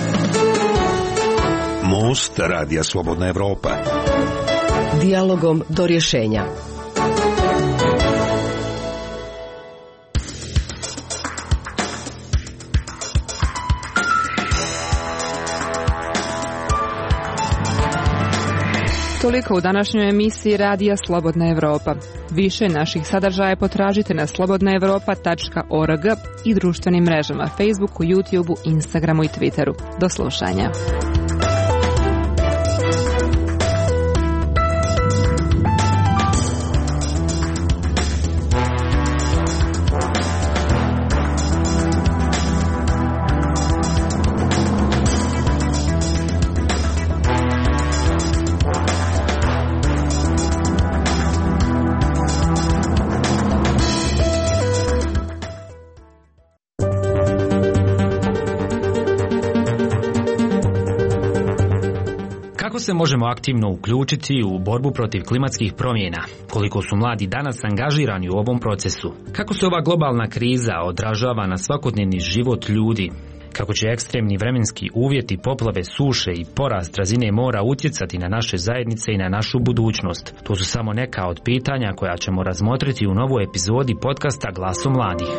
Most Radija Slobodna Evropa. Dijalogom do rješenja. Toliko u današnjoj emisiji Radija Slobodna Evropa. Više naših sadržaja potražite na slobodna evropa tačka org i društvenim mrežama Facebooku, YouTubeu, Instagramu i Twitteru. Do slušanja. Kako se možemo aktivno uključiti u borbu protiv klimatskih promjena? Koliko su mladi danas angažirani u ovom procesu? Kako se ova globalna kriza odražava na svakodnevni život ljudi? Kako će ekstremni vremenski uvjeti, poplave, suše i porast razine mora utjecati na naše zajednice i na našu budućnost? To su samo neka od pitanja koja ćemo razmotriti u novoj epizodi podcasta Glasom mladih.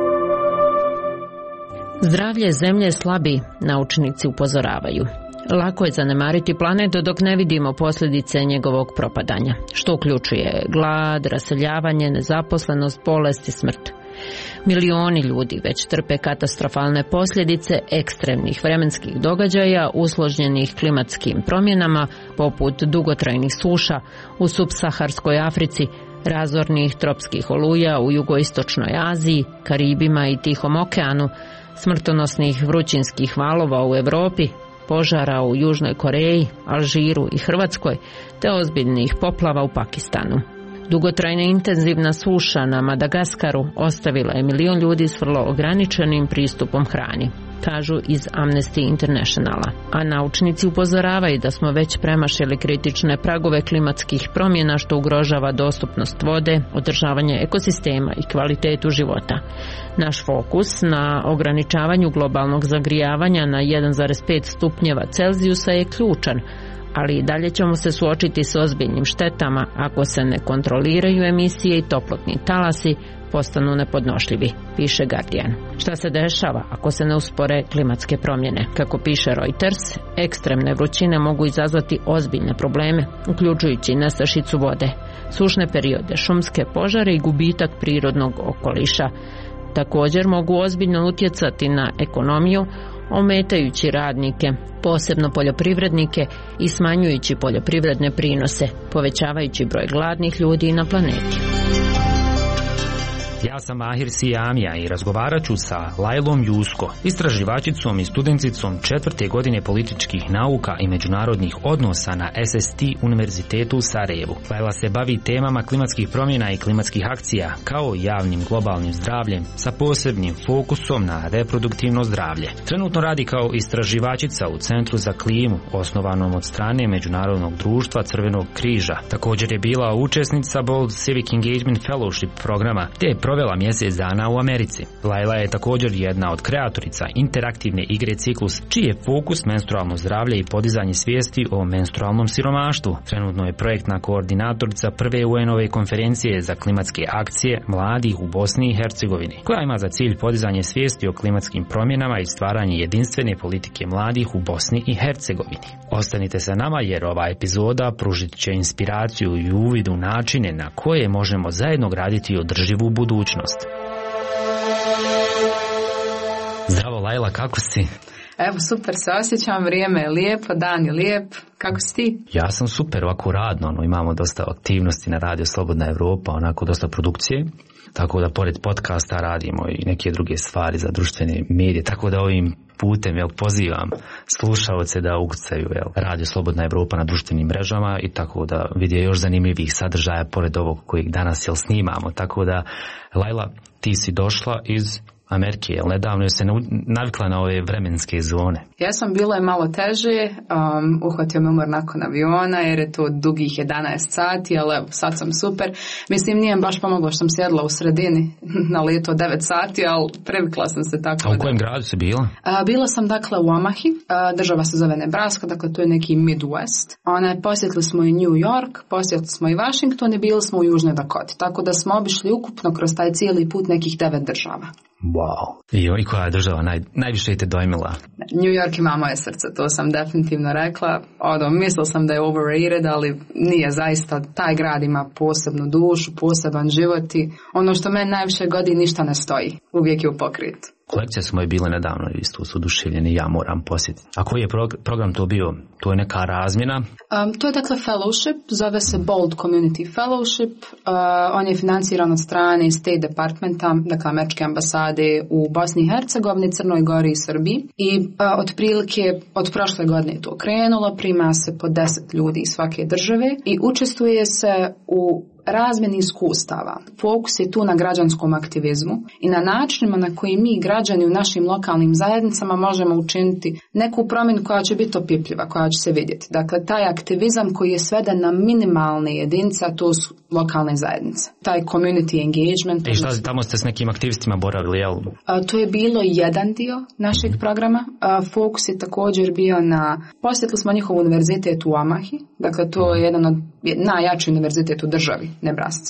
Zdravlje zemlje slabi, naučnici upozoravaju. Lako je zanemariti planet dok ne vidimo posljedice njegovog propadanja, što uključuje glad, raseljavanje, nezaposlenost, bolest i smrt. Milioni ljudi već trpe katastrofalne posljedice ekstremnih vremenskih događaja usloženih klimatskim promjenama poput dugotrajnih suša u subsaharskoj Africi, razornih tropskih oluja u jugoistočnoj Aziji, Karibima i Tihom okeanu, smrtonosnih vrućinskih valova u Europi, požara u Južnoj Koreji, Alžiru i Hrvatskoj, te ozbiljnih poplava u Pakistanu. Dugotrajna intenzivna suša na Madagaskaru ostavila je milion ljudi s vrlo ograničenim pristupom hrani, kažu iz Amnesty Internationala. A naučnici upozoravaju da smo već premašili kritične pragove klimatskih promjena što ugrožava dostupnost vode, održavanje ekosistema i kvalitetu života. Naš fokus na ograničavanju globalnog zagrijavanja na jedan zarez pet stupnjeva Celzijusa je ključan, ali i dalje ćemo se suočiti s ozbiljnim štetama ako se ne kontroliraju emisije i toplotni talasi postanu nepodnošljivi, piše Guardian. Šta se dešava ako se ne uspore klimatske promjene? Kako piše Reuters, ekstremne vrućine mogu izazvati ozbiljne probleme, uključujući nestašicu vode, sušne periode, šumske požare i gubitak prirodnog okoliša. Također mogu ozbiljno utjecati na ekonomiju, ometajući radnike, posebno poljoprivrednike, i smanjujući poljoprivredne prinose, povećavajući broj gladnih ljudi na planeti. Ja sam Mahir Sijamija i razgovarat ću sa Lajlom Jusko, istraživačicom i studenticom četvrte godine političkih nauka i međunarodnih odnosa na S S T Univerzitetu u Sarajevu. Lajla se bavi temama klimatskih promjena i klimatskih akcija, kao i javnim globalnim zdravljem, sa posebnim fokusom na reproduktivno zdravlje. Trenutno radi kao istraživačica u Centru za klimu, osnovanom od strane Međunarodnog društva Crvenog križa. Također je bila učesnica Bold Civic Engagement Fellowship programa, te je provela mjesec dana u Americi. Lajla je također jedna od kreatorica interaktivne igre Ciklus, čiji je fokus menstrualno zdravlje i podizanje svijesti o menstrualnom siromaštvu. Trenutno je projektna koordinatorica prve U N-ove konferencije za klimatske akcije mladih u Bosni i Hercegovini, koja ima za cilj podizanje svijesti o klimatskim promjenama i stvaranje jedinstvene politike mladih u Bosni i Hercegovini. Ostanite sa nama jer ova epizoda pružit će inspiraciju i uvid u načine na koje možemo zajedno graditi održivu budućnost. Zdravo Lajla, kako si? Evo, super se osjećam, vrijeme je lijepo, dan je lijep. Kako si ti? Ja sam super, ovako radno, ono, imamo dosta aktivnosti na Radio Slobodna Evropa, onako dosta produkcije, tako da pored podcasta radimo i neke druge stvari za društvene medije, tako da ovim putem jel, pozivam slušalce da ukucaju jel, Radio Slobodna Evropa na društvenim mrežama i tako da vidje još zanimljivih sadržaja pored ovog kojeg danas jel, snimamo. Tako da, Lajla, ti si došla iz Amerike, jel nedavno je se navikla na ove vremenske zone? Ja sam bila je malo teže, um, uhvatio me umor nakon aviona jer je to dugih jedanaest sati, ali evo, sad sam super. Mislim, nije baš pomoglo što sam sjedla u sredini na letu od devet sati, ali previkla sam se tako. A u kojem da... gradu si bila? Uh, bila sam dakle u Omahi, uh, država se zove Nebraska, dakle to je neki Midwest. Ona, posjetili smo i New York, posjetili smo i Washington i bili smo u Južnoj Dakoti, tako da smo obišli ukupno kroz taj cijeli put nekih devet država. Wow. I, i koja je država naj, najviše te dojmila? New York ima moje srce, to sam definitivno rekla. Ono, mislila sam da je overrated, ali nije zaista. Taj grad ima posebnu dušu, poseban život i ono što meni najviše godi ništa ne stoji. Uvijek je u pokretu. Kolekcije su moje bile nedavno isto su oduševljeni, ja moram posjetiti. A koji je prog- program to bio? To je neka razmjena? Um, to je dakle fellowship, zove se Bold Community Fellowship. Uh, on je financiran od strane State Departmenta, dakle američke ambasade u Bosni i Hercegovini, Crnoj Gori i Srbiji. I uh, otprilike od prošle godine je to krenulo, prima se po deset ljudi iz svake države i učestvuje se u razmjeni iskustava. Fokus je tu na građanskom aktivizmu i na načinima na koji mi građani u našim lokalnim zajednicama možemo učiniti neku promjenu koja će biti opipljiva, koja će se vidjeti. Dakle, taj aktivizam koji je sveden na minimalne jedinice, a to su lokalne zajednice. Taj community engagement. I šta, tamo ste s nekim aktivistima boravili, jel? A, to je bilo jedan dio našeg mm-hmm. programa. A, fokus je također bio na, posjetili smo njihov univerzitet u Omahi, dakle to je jedan od najjači univerzitet u državi, Nebrasci.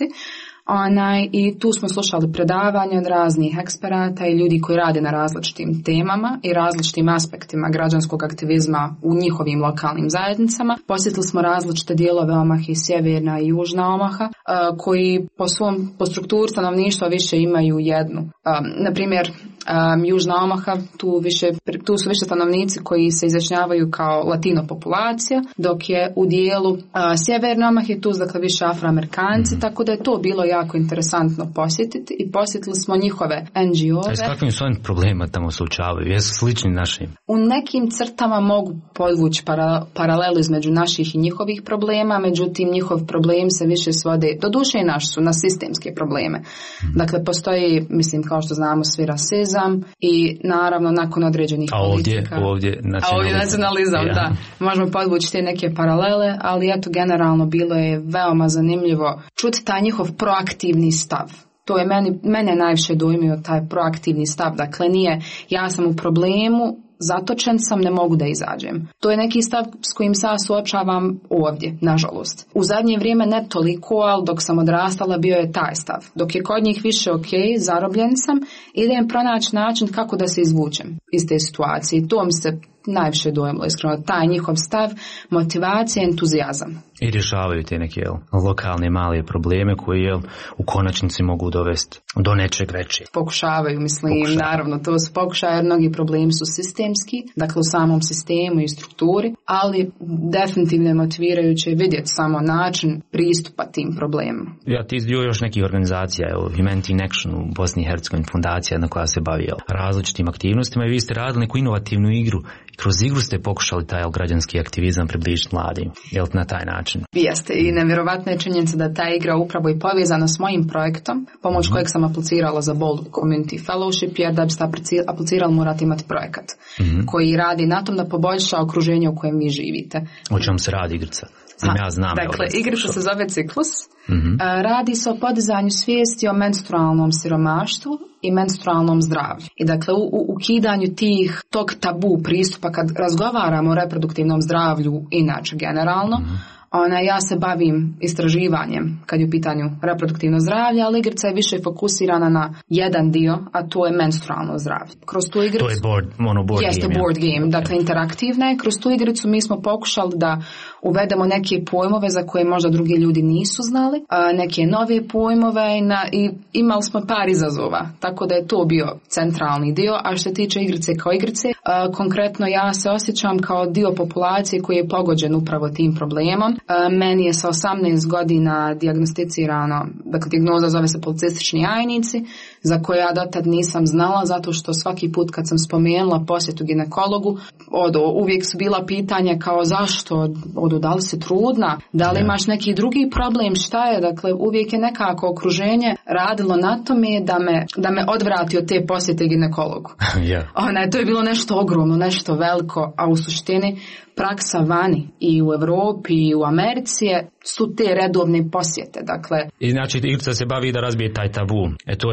Onaj, i tu smo slušali predavanja od raznih eksperata i ljudi koji rade na različitim temama i različitim aspektima građanskog aktivizma u njihovim lokalnim zajednicama. Posjetili smo različite dijelove Omahe, sjeverna i južna Omaha, koji po svom, po strukturi stanovništva više imaju jednu. Na primjer, Um, Južna Omaha, tu, više, tu su više stanovnici koji se izjašnjavaju kao latino populacija, dok je u dijelu uh, Sjeverne Omahe tu dakle više Afroamerikanci, mm. tako da je to bilo jako interesantno posjetiti i posjetili smo njihove en dži o-ve. A s kakvim su oni problema tamo slučavaju? Jesu slični našim? U nekim crtama mogu podvući para, paralelu između naših i njihovih problema, međutim njihov problem se više svode, doduše i naš su, na sistemske probleme. Mm. Dakle, postoji, mislim, kao što znamo, svi rasizam i naravno nakon određenih a ovdje, politika. Ovdje nacionalizam. A ovdje nacionalizam, ja. Da. Možemo podvući te neke paralele, ali eto generalno bilo je veoma zanimljivo čuti taj njihov proaktivni stav. To je meni, mene najviše dojmio taj proaktivni stav. Dakle, nije ja sam u problemu, zatočen sam, ne mogu da izađem. To je neki stav s kojim se ja suočavam ovdje, nažalost. U zadnje vrijeme ne toliko, ali dok sam odrastala bio je taj stav. Dok je kod njih više ok, zarobljen sam, idem pronaći način kako da se izvučem iz te situacije. To mi se najviše dojmilo, iskreno, taj njihov stav, motivacija, entuzijazam. I rješavaju te neke jel, lokalne male probleme koji jel, u konačnici mogu dovesti do nečeg većeg. Pokušavaju, mislim, Pokušavaju. Naravno, to su pokušaje, jer mnogi problemi su sistemski, dakle u samom sistemu i strukturi, ali definitivno je motivirajuće vidjeti samo način pristupa tim problemima. Ja ti izdio još nekih organizacija, evo, Humanity in Action u Bosni i Hercegovini, fundacija na koja se bavi jel, različitim aktivnostima i vi ste radili neku inovativnu igru. Kroz igru ste pokušali taj jel, građanski aktivizam približiti mladim, jel na taj način? Jeste, i nevjerovatna je činjenica da ta igra upravo i povezana s mojim projektom, pomoć mm-hmm. kojeg sam aplicirala za Bold Community Fellowship, jer da biste aplicirali morate imati projekat mm-hmm. koji radi na tom da poboljša okruženje u kojem vi živite. O čemu se radi igrica? Sam ja znam. Dakle, igrica se zove Ciklus. Mm-hmm. Radi se o podizanju svijesti o menstrualnom siromaštvu i menstrualnom zdravlju. I dakle, u, u ukidanju tih, tog tabu pristupa kad razgovaramo o reproduktivnom zdravlju, inače generalno, mm-hmm. Ona, ja se bavim istraživanjem kad je u pitanju reproduktivno zdravlje, ali igrica je više fokusirana na jedan dio, a to je menstrualno zdravlje. Kroz tu igricu, to je board, ono board jeste game. board game, Okay. dakle interaktivna je. Kroz tu igricu mi smo pokušali da uvedemo neke pojmove za koje možda drugi ljudi nisu znali, a neke nove pojmove i, na, i imali smo par izazova, tako da je to bio centralni dio. A što se tiče igrice kao igrice, a, konkretno ja se osjećam kao dio populacije koji je pogođen upravo tim problemom. A, meni je sa osamnaest godina dijagnosticirano, dakle dijagnoza zove se policistični jajnici, za koje ja dotad nisam znala, zato što svaki put kad sam spomenula posjetu ginekologu, odo, uvijek su bila pitanja kao zašto, odo, da li si trudna, da li imaš neki drugi problem, šta je, dakle uvijek je nekako okruženje radilo na tome da me, da me odvrati od te posjete ginekologu. Yeah. Ona, to je bilo nešto ogromno, nešto veliko, a u suštini praksa vani i u Europi i u Americi su te redovne posjete, dakle. I znači igrica se bavi da razbije taj tabu. E to je taj neki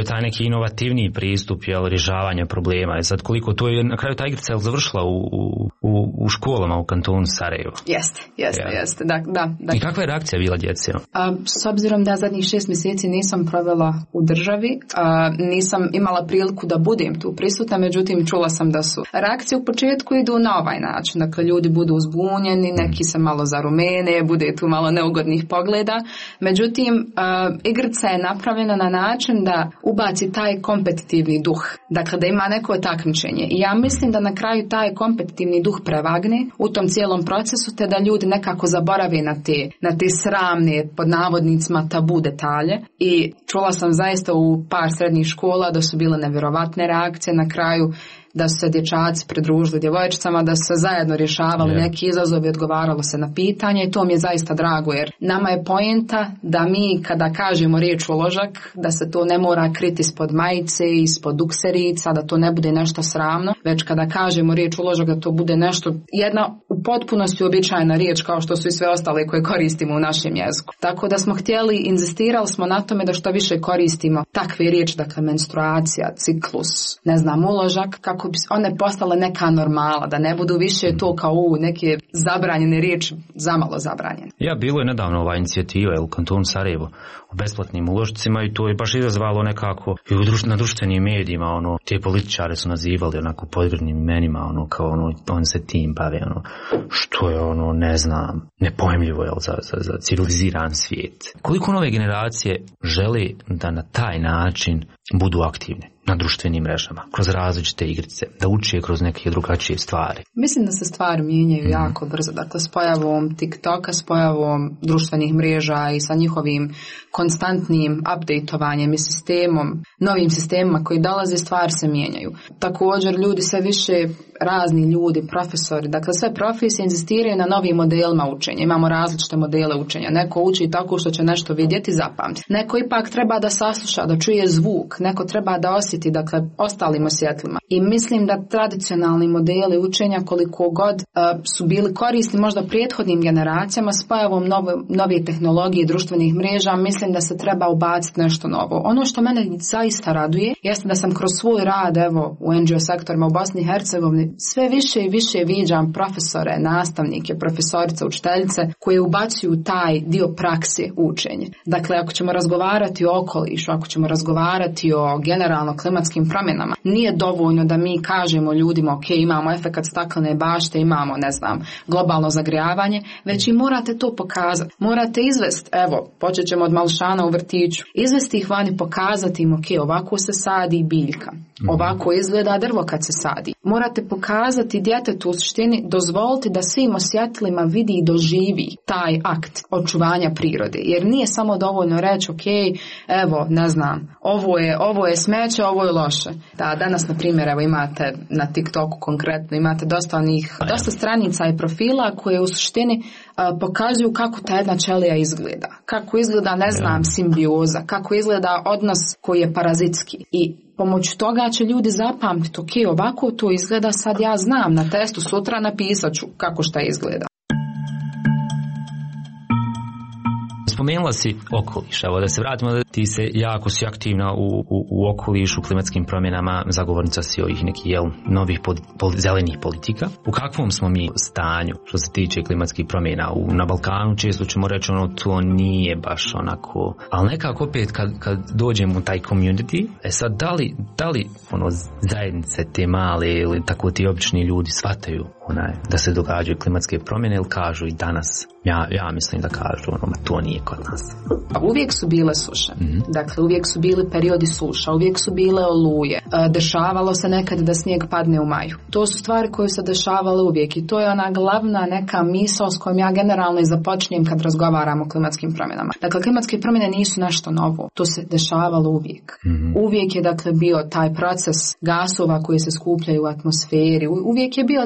neki inovativniji pristup jel, rješavanja problema. Sad koliko to je na kraju ta igrica je završila u, u, u školama u kantonu Sarajevo. Jeste, jeste, ja. jeste. Da, da, da. I kakva je reakcija bila djece? A, s obzirom da zadnjih šest mjeseci nisam provela u državi, a, nisam imala priliku da budem tu prisutna, međutim čula sam da su reakcije u početku idu na ovaj način. Dakle, ljudi budu uzbunjeni, neki se malo zarumene, bude tu malo neugodnih pogleda. Međutim, a, igrica je napravljena na način da ubaci taj kompetitivni duh. Dakle, da ima neko takmičenje. I ja mislim da na kraju taj kompetitivni duh prevagne u tom cijelom procesu, te da ljudi nekako zaborave na te, na te sramne, pod navodnicima, tabu detalje. I čula sam zaista u par srednjih škola da su bile nevjerovatne reakcije na kraju, da su se dječaci pridružili djevojčicama, da su se zajedno rješavali yeah. neki izazovi, odgovaralo se na pitanje i to mi je zaista drago, jer nama je poenta da mi kada kažemo riječ uložak, da se to ne mora kriti ispod majice, ispod dukserica, da to ne bude nešto sramno, već kada kažemo riječ uložak da to bude nešto, jedna u potpunosti uobičajena riječ kao što su i sve ostale koje koristimo u našem jeziku. Tako da smo htjeli, inzistirali smo na tome da što više koristimo takve riječi, dakle menstruacija, ciklus, ne znam, uložak, kako bi one postale neka normala, da ne budu više to kao u neke zabranjene riječi, zamalo zabranjene. Ja, bilo je nedavno ova inicijativa u kantonu Sarajevo o besplatnim uložcima i to je baš izazvalo nekako i na društvenim medijima, ono, te političare su nazivali onako podgrdnim imenima, ono, kao ono, on se tim bave, ono, što je ono, ne znam, nepojmljivo je za, za, za civiliziran svijet. Koliko nove generacije žele da na taj način budu aktivne na društvenim mrežama, kroz različite igrice, da uče kroz neke drugačije stvari? Mislim da se stvari mijenjaju mm. jako brzo. Dakle, s pojavom TikToka, s pojavom društvenih mreža i sa njihovim konstantnim updateovanjem i sistemom, novim sistemima koji dolaze, stvari se mijenjaju. Također, ljudi sve više, razni ljudi, profesori, dakle sve profesije inzistiraju na novim modelima učenja. Imamo različite modele učenja. Neko uči tako što će nešto vidjeti, zapamti. Neko ipak treba da sasluša, da čuje zvuk. Neko treba da osjeti, dakle, ostalim osjetlima. I mislim da tradicionalni modeli učenja, koliko god uh, su bili korisni možda prethodnim generacijama, s pojavom nove, nove tehnologije i društvenih mreža, mislim da se treba ubaciti nešto novo. Ono što mene zaista raduje jeste da sam kroz svoj rad, evo, u en dži o sektorima u Bosni i Hercegovini, sve više i više viđam profesore, nastavnike, profesorice, učiteljice koje ubacuju taj dio prakse učenja. Dakle, ako ćemo razgovarati o okolišu, ako ćemo razgovarati o generalno klimatskim promjenama, nije dovoljno da mi kažemo ljudima, ok, imamo efekat staklene bašte, imamo, ne znam, globalno zagrijavanje, već i morate to pokazati. Morate izvesti, evo, počet ćemo od malšana u vrtiću, izvesti ih vani, pokazati im, ok, ovako se sadi biljka, ovako izgleda drvo kad se sadi. Morate pokazati djetetu u suštini, dozvoliti da svim osjetlima vidi i doživi taj akt očuvanja prirode. Jer nije samo dovoljno reći, ok, evo, ne znam, ovo je, ovo je smeće, ovo je loše. Da, danas, na primjer, evo imate na TikToku konkretno, imate dosta onih, dosta stranica i profila koje u suštini uh, pokazuju kako ta jedna ćelija izgleda. Kako izgleda, ne znam, simbioza, kako izgleda odnos koji je parazitski. I pomoću toga će ljudi zapamtiti, ok, ovako to izgleda, sad ja znam, na testu sutra napisat ću kako šta izgleda. Spomenula si okoliš, evo da se vratimo, da ti se jako si aktivna u, u, u okolišu, klimatskim promjenama, zagovornica si ovih nekih jel, novih pol, pol, zelenih politika. U kakvom smo mi stanju što se tiče klimatskih promjena? U, na Balkanu često ćemo reći ono, to nije baš onako, ali nekako opet kad, kad dođemo u taj community, e sad da li, da li ono, zajednice te male ili tako ti obični ljudi shvataju onaj, da se događaju klimatske promjene ili kažu i danas? Ja, ja mislim da kažu ono, ma to nije kod nas. Uvijek su bile suše. Mm-hmm. Dakle, uvijek su bili periodi suša, uvijek su bile oluje. Dešavalo se nekad da snijeg padne u maju. To su stvari koje se dešavale uvijek i to je ona glavna neka misao s kojom ja generalno i započinjem kad razgovaram o klimatskim promjenama. Dakle, klimatske promjene nisu nešto novo. To se dešavalo uvijek. Mm-hmm. Uvijek je, dakle, bio taj proces gasova koji se skupljaju u atmosferi. Uvijek je bio, uvijek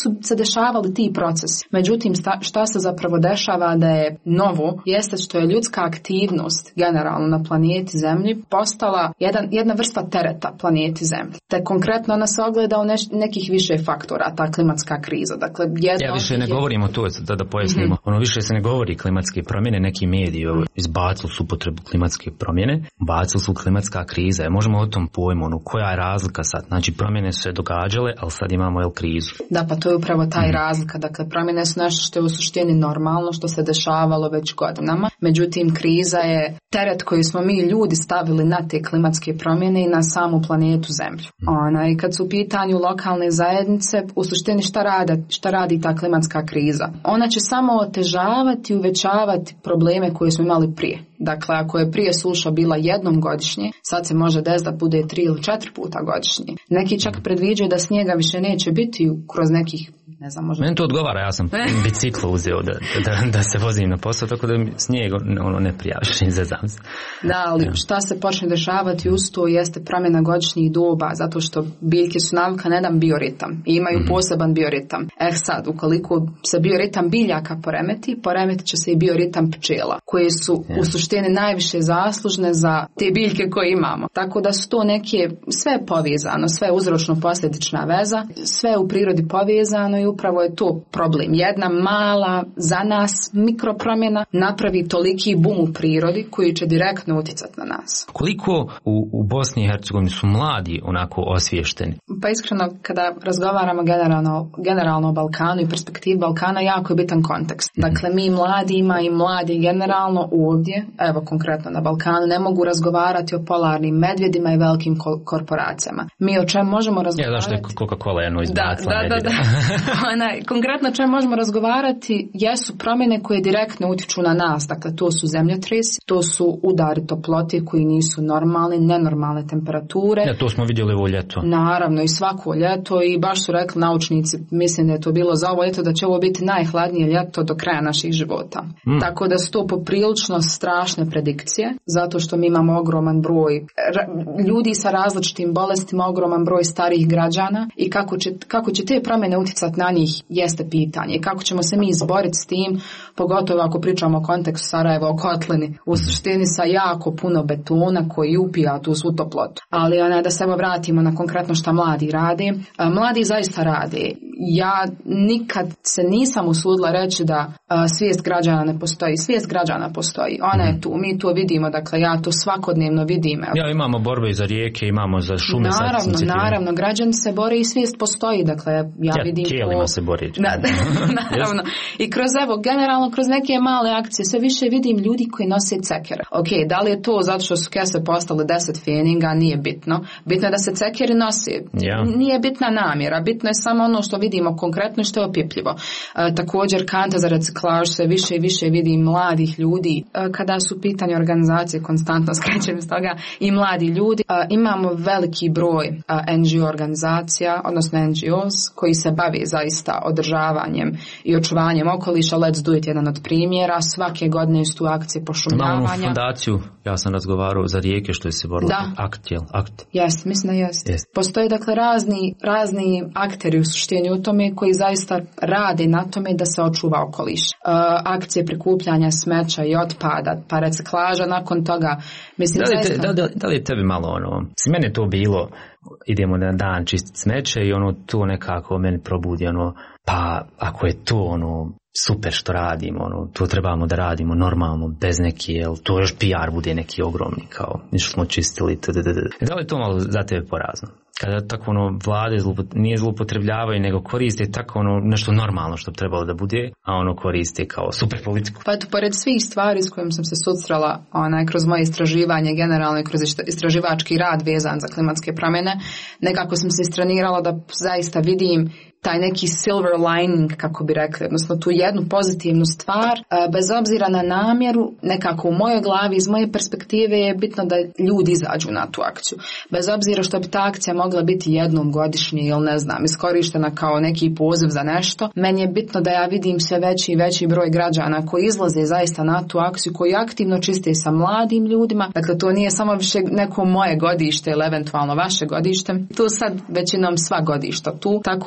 su se dešavali ti procesi. Međutim, šta se zapravo dešava da je novo, jeste što je ljudska aktivnost generalno na planeti Zemlji postala jedan, jedna vrsta tereta planeti Zemlji. Te konkretno ona se ogleda u neš, nekih više faktora, ta klimatska kriza. Dakle, ja više ne je... govorimo to, da, da pojasnimo. Mm-hmm. Ono više se ne govori klimatske promjene, neki mediji izbacili su upotrebu klimatske promjene, bacili su klimatska kriza. Možemo o tom pojmu, ono, koja je razlika sad? Znači, promjene su se događale, ali sad imamo jel, krizu. Da, pa to je upravo taj mm-hmm. razlika. Dakle, promjene su nešto što je u suštini normalno, što se dešavalo već godinama. Međutim, kriza je teret koji smo mi ljudi stavili na te klimatske promjene i na samu planetu Zemlju. Ona, i kad su u pitanju lokalne zajednice, u suštini šta radi, šta radi ta klimatska kriza? Ona će samo otežavati i uvećavati probleme koje smo imali prije. Dakle, ako je prije suša bila jednom godišnje, sad se može desiti da bude tri ili četiri puta godišnje. Neki čak predviđaju da snijega više neće biti kroz nekih, ne znam, možda... Meni to odgovara, ja sam biciklo uzeo da, da, da se vozim na posao, tako da mi snijeg ono ne prijaviš, zezam se. Da, ali ja. Šta se počne dešavati uz to jeste promjena godišnjih doba, zato što biljke su navika na jedan bioritam i imaju mm-hmm. poseban bioritam. Eh sad, ukoliko se bioritam biljaka poremeti, poremetit će se i bioritam pčela, koje su ja. u suštini najviše zaslužne za te biljke koje imamo. Tako da su to neke, sve je povezano, sve je uzročno-posljedična veza, sve je u prirodi povezano i upravo je to problem. Jedna mala, za nas, mikropromjena napravi toliki bum u prirodi koji će direktno utjecati na nas. Koliko u, u Bosni i Hercegovini su mladi onako osviješteni? Pa iskreno, kada razgovaramo generalno, generalno o Balkanu i perspektivi Balkana, jako je bitan kontekst. Dakle, mi mladima i mladi generalno ovdje, evo konkretno na Balkanu, ne mogu razgovarati o polarnim medvjedima i velikim ko- korporacijama. Mi o čem možemo razgovarati... Ja, zašto je Coca-Cola jedno izbacila da, da, da, da. Ona, konkretno o čem možemo razgovarati jesu promjene koje direktno utječu na nas. Dakle, to su zemljotresi, to su udari toplote koji nisu normalni, nenormalne temperature. Ja, to smo vidjeli ovo ljeto. Naravno, i svako ljeto, i baš su rekli naučnici, mislim da je to bilo za ovo ljeto, da će ovo biti najhladnije ljeto do kraja naših života. Mm. Tako da su to poprilično strašne predikcije, zato što mi imamo ogroman broj ra- ljudi sa različitim bolestima, ogroman broj starijih građana i kako će, kako će te promjene utjecati na njih jeste pitanje. I kako ćemo se mi izboriti s tim, pogotovo ako pričamo o kontekstu Sarajeva, o kotlini, u suštini sa jako puno betona koji upija tu svu toplotu. Ali ona, da se evo vratimo na konkretno šta mladi rade. Mladi zaista rade. Ja nikad se nisam usudila reći da a, svijest građana ne postoji. Svijest građana postoji. Ona je tu. Mi to vidimo. Dakle, ja to svakodnevno vidim. Ja, imamo borbe i za rijeke, imamo za šume. Naravno, naravno. Građani se bore i svijest postoji. Dakle, ja, ja vidim... Tijelima to... se bori. Da, da, naravno. I kroz, evo, generalno kroz neke male akcije sve više vidim ljudi koji nose cekere. Ok, da li je to zato što su kese postale deset feninga? Nije bitno. Bitno je da se cekeri nosi. Ja. Nije bitna namjera. Bitno je samo ono što vidimo konkretno i što je opipljivo. E, također kanta za reciklaž, sve više i više vidim mladih ljudi. E, kada su pitanje organizacije, konstantno skrećem iz toga, i mladi ljudi. E, imamo veliki broj e, en dži o organizacija, odnosno en dži os, koji se bavi zaista održavanjem i očuvanjem okoliša. Let's do it, jedan od primjera. Svake godine su tu akcije pošumljavanja. Imamo fondaciju, ja sam razgovarao za rijeke što je se borilo. Akt, jel? Akt. Jes, mislim da jest. Yes. Postoje dakle razni, razni akteri u suštini u tome koji zaista rade na tome da se očuva okoliš. E, akcije prikupljanja smeća i otpada, pa reciklaža nakon toga. Mislim, da, li te, zaista... da, da li je tebi malo ono, s mene to bilo, idemo na dan čistiti smeće i ono to nekako meni probudi ono, pa ako je to ono super što radimo, ono, to trebamo da radimo normalno, bez neke, jel, to još P R bude neki ogromni, kao, ništa smo čistili, tdd. Da li je to malo za tebe porazno? Kada tako ono vlade zlupot, nije zloupotrebljavaju, nego koriste tako ono nešto normalno što bi trebalo da bude, a ono koriste kao super politiku. Pa eto, pored svih stvari s kojim sam se susrela onaj, kroz moje istraživanje, generalno i kroz istraživački rad vezan za klimatske promjene, nekako sam se istrenirala da zaista vidim taj neki silver lining, kako bi rekli, odnosno tu jednu pozitivnu stvar, bez obzira na namjeru, nekako u mojoj glavi, iz moje perspektive je bitno da ljudi izađu na tu akciju. Bez obzira što bi ta akcija mogla biti jednom godišnje ili ne znam, iskorištena kao neki poziv za nešto, meni je bitno da ja vidim sve veći i veći broj građana koji izlaze zaista na tu akciju, koji aktivno čiste sa mladim ljudima. Dakle, to nije samo više neko moje godište ili eventualno vaše godište. Tu sad većinom sva godišta tu, tako da ona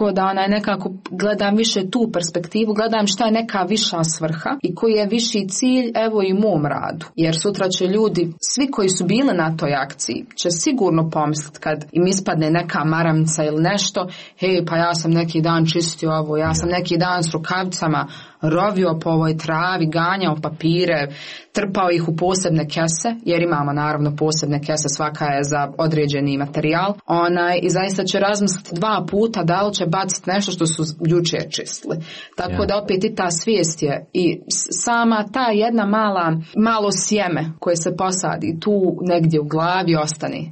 ja nekako gledam više tu perspektivu, gledam šta je neka viša svrha i koji je viši cilj, evo i mom radu. Jer sutra će ljudi, svi koji su bili na toj akciji, će sigurno pomisliti kad im ispadne neka maramca ili nešto, hej, pa ja sam neki dan čistio ovo, ja sam neki dan s rukavicama rovio po ovoj travi, ganjao papire, trpao ih u posebne kese, jer imamo naravno posebne kese, svaka je za određeni materijal, onaj, i zaista će razmisliti dva puta da li će baciti nešto što su jučer čistili. Tako yeah. da opet i ta svijest je i sama ta jedna mala, malo sjeme koje se posadi tu negdje u glavi ostane.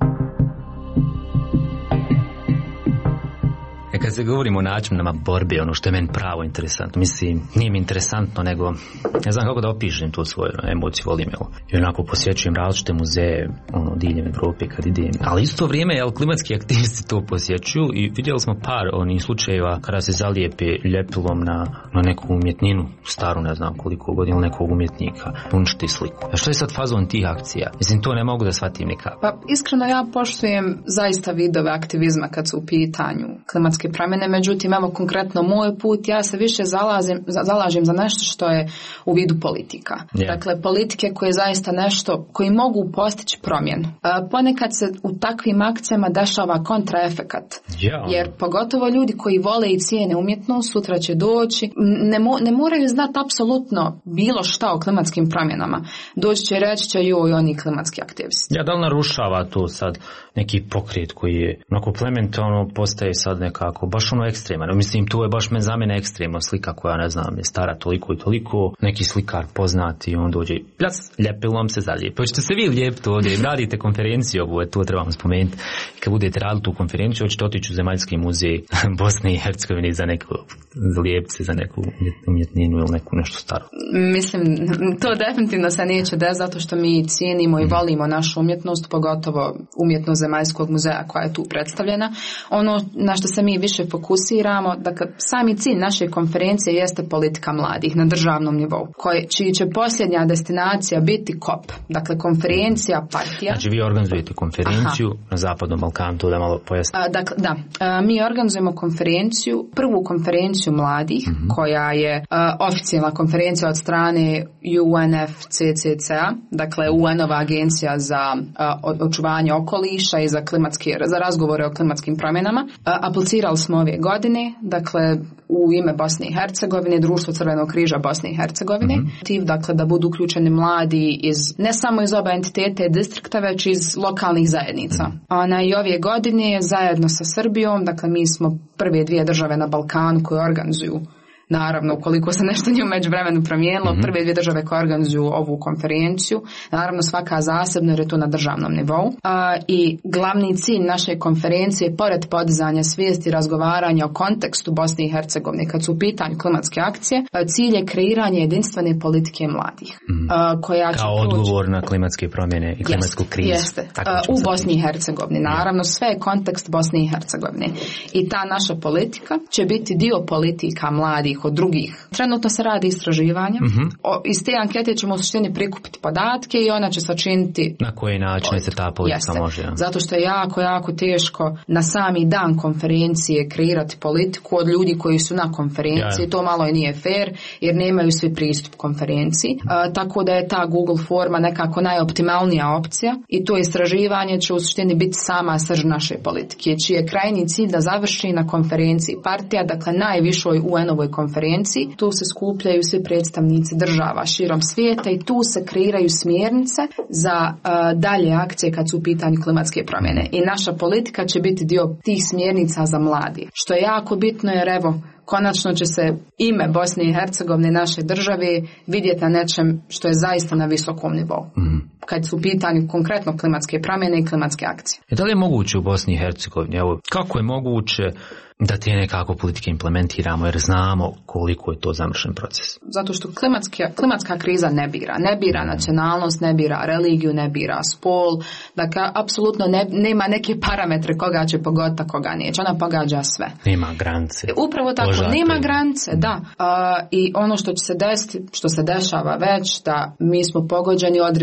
E kad se govorimo o načinama borbe, ono što je meni pravo interesantno, mislim, nije mi interesantno, nego ne znam kako da opišem tu svoju emociju, volim je. I onako posjećujem različite muzeje, ono, diljem Evrope kad idem. Ali isto vrijeme, jel, klimatski aktivisti to posjećuju i vidjeli smo par onih slučajeva kada se zalijepe ljepilom na, na neku umjetninu, staru, ne znam koliko godina, nekog umjetnika, uništi sliku. A što je sad fazon tih akcija? Mislim, to ne mogu da shvatim nikako. Pa iskreno ja poštujem zaista vidove aktivizma kad su u pitanju klimatske promjene, međutim, evo konkretno moj put, ja se više zalazim, zalažem za nešto što je u vidu politika. Yeah. Dakle, politike koje je zaista nešto koji mogu postići promjenu. A, ponekad se u takvim akcijama dešava kontraefekat. Yeah. Jer pogotovo ljudi koji vole i cijene umjetnost, sutra će doći, ne, mo, ne moraju znati apsolutno bilo šta o klimatskim promjenama. Doći će reći će joj, oni klimatski aktivisti. Ja, da li narušava to sad neki pokret koji je onako plementalno postaje sad nekako baš ono ekstreman. Mislim, to je baš me za mene ekstremno slika koja, ne znam, je stara toliko i toliko, neki slikar poznati i on dođe, pljas, ljepilom se zalijepi. Hoćete se vi lijepiti ovdje, radite konferenciju ovu, to trebamo spomenuti. Kad budete radili tu konferenciju, hoćete otići u Zemaljski muzej Bosne i Hercegovine za neku lijepce, za neku umjetninu ili neku nešto staro. Mislim, to definitivno se neće desiti zato što mi cijenimo i volimo našu umjetnost, pogotovo umjetnost Zemaljskog muzeja koja je tu predstavljena. Ono na što se mi više fokusiramo, dakle, sami cilj naše konferencije jeste politika mladih na državnom nivou, koji, čiji će posljednja destinacija biti kop, dakle konferencija, partija. Znači vi organizujete konferenciju Aha. na Zapadnom Balkanu, to da malo pojasnim. Dakle, da, a, mi organizujemo konferenciju, prvu konferenciju mladih, mm-hmm. koja je a, oficijalna konferencija od strane U N F C C C A, dakle U N-ova agencija za a, očuvanje okoliša i za klimatske, za razgovore o klimatskim promjenama. A, aplicirali smo ove godine, dakle u ime Bosne i Hercegovine, Društvo Crvenog križa Bosne i Hercegovine, mm-hmm. dakle da budu uključeni mladi iz, ne samo iz oba entitete distrikta, već iz lokalnih zajednica. Mm-hmm. Ona i ove godine zajedno sa Srbijom, dakle mi smo prve dvije države na Balkanu koje organizuju, naravno, ukoliko se nešto nije u međuvremenu promijenilo, mm-hmm. prve dvije države koje organizuju ovu konferenciju, naravno svaka zasebno jer je to na državnom nivou. A, I glavni cilj naše konferencije, pored podizanja svijesti i razgovaranja o kontekstu Bosne i Hercegovine, kad su u pitanju klimatske akcije, cilj je kreiranje jedinstvene politike mladih. Mm-hmm. A, koja će Kao proći... odgovor na klimatske promjene i klimatsku krizu. Jeste, a, u Bosni i Hercegovini. Naravno, sve je kontekst Bosne i Hercegovine. I ta naša politika će biti dio politika mladih od drugih. Trenutno se radi istraživanja. Mm-hmm. O, iz te ankete ćemo u suštini prikupiti podatke i ona će sačiniti... Na koji način se ta politika Jeste. može? Ja. Zato što je jako, jako teško na sami dan konferencije kreirati politiku od ljudi koji su na konferenciji. Ja. To malo i nije fair jer nemaju svi pristup konferenciji. A, tako da je ta Google forma nekako najoptimalnija opcija i to istraživanje će u suštini biti sama srž naše politike, čiji je krajnji cilj da završi na konferenciji partija, dakle najvišoj U N-ovoj konferenciji. Tu se skupljaju svi predstavnici država širom svijeta i tu se kreiraju smjernice za uh, dalje akcije kad su u pitanju klimatske promjene. I naša politika će biti dio tih smjernica za mladi. Što je jako bitno jer evo, konačno će se ime Bosne i Hercegovine, naše države, vidjeti na nečem što je zaista na visokom nivou. Mm. Kad su u pitanju konkretno klimatske promjene i klimatske akcije. I da li je moguće u Bosni i Hercegovini? Evo, kako je moguće da te nekako politike implementiramo jer znamo koliko je to zamršen proces? Zato što klimatska, klimatska kriza ne bira. Ne bira nacionalnost, ne bira religiju, ne bira spol. Dakle, apsolutno ne, nema neke parametre koga će pogoditi, koga neće. Ona pogađa sve. Nema granice. Upravo tako, Požate. nema granice, da. Uh, I ono što će se desiti, što se dešava već, da mi smo pogođeni određenim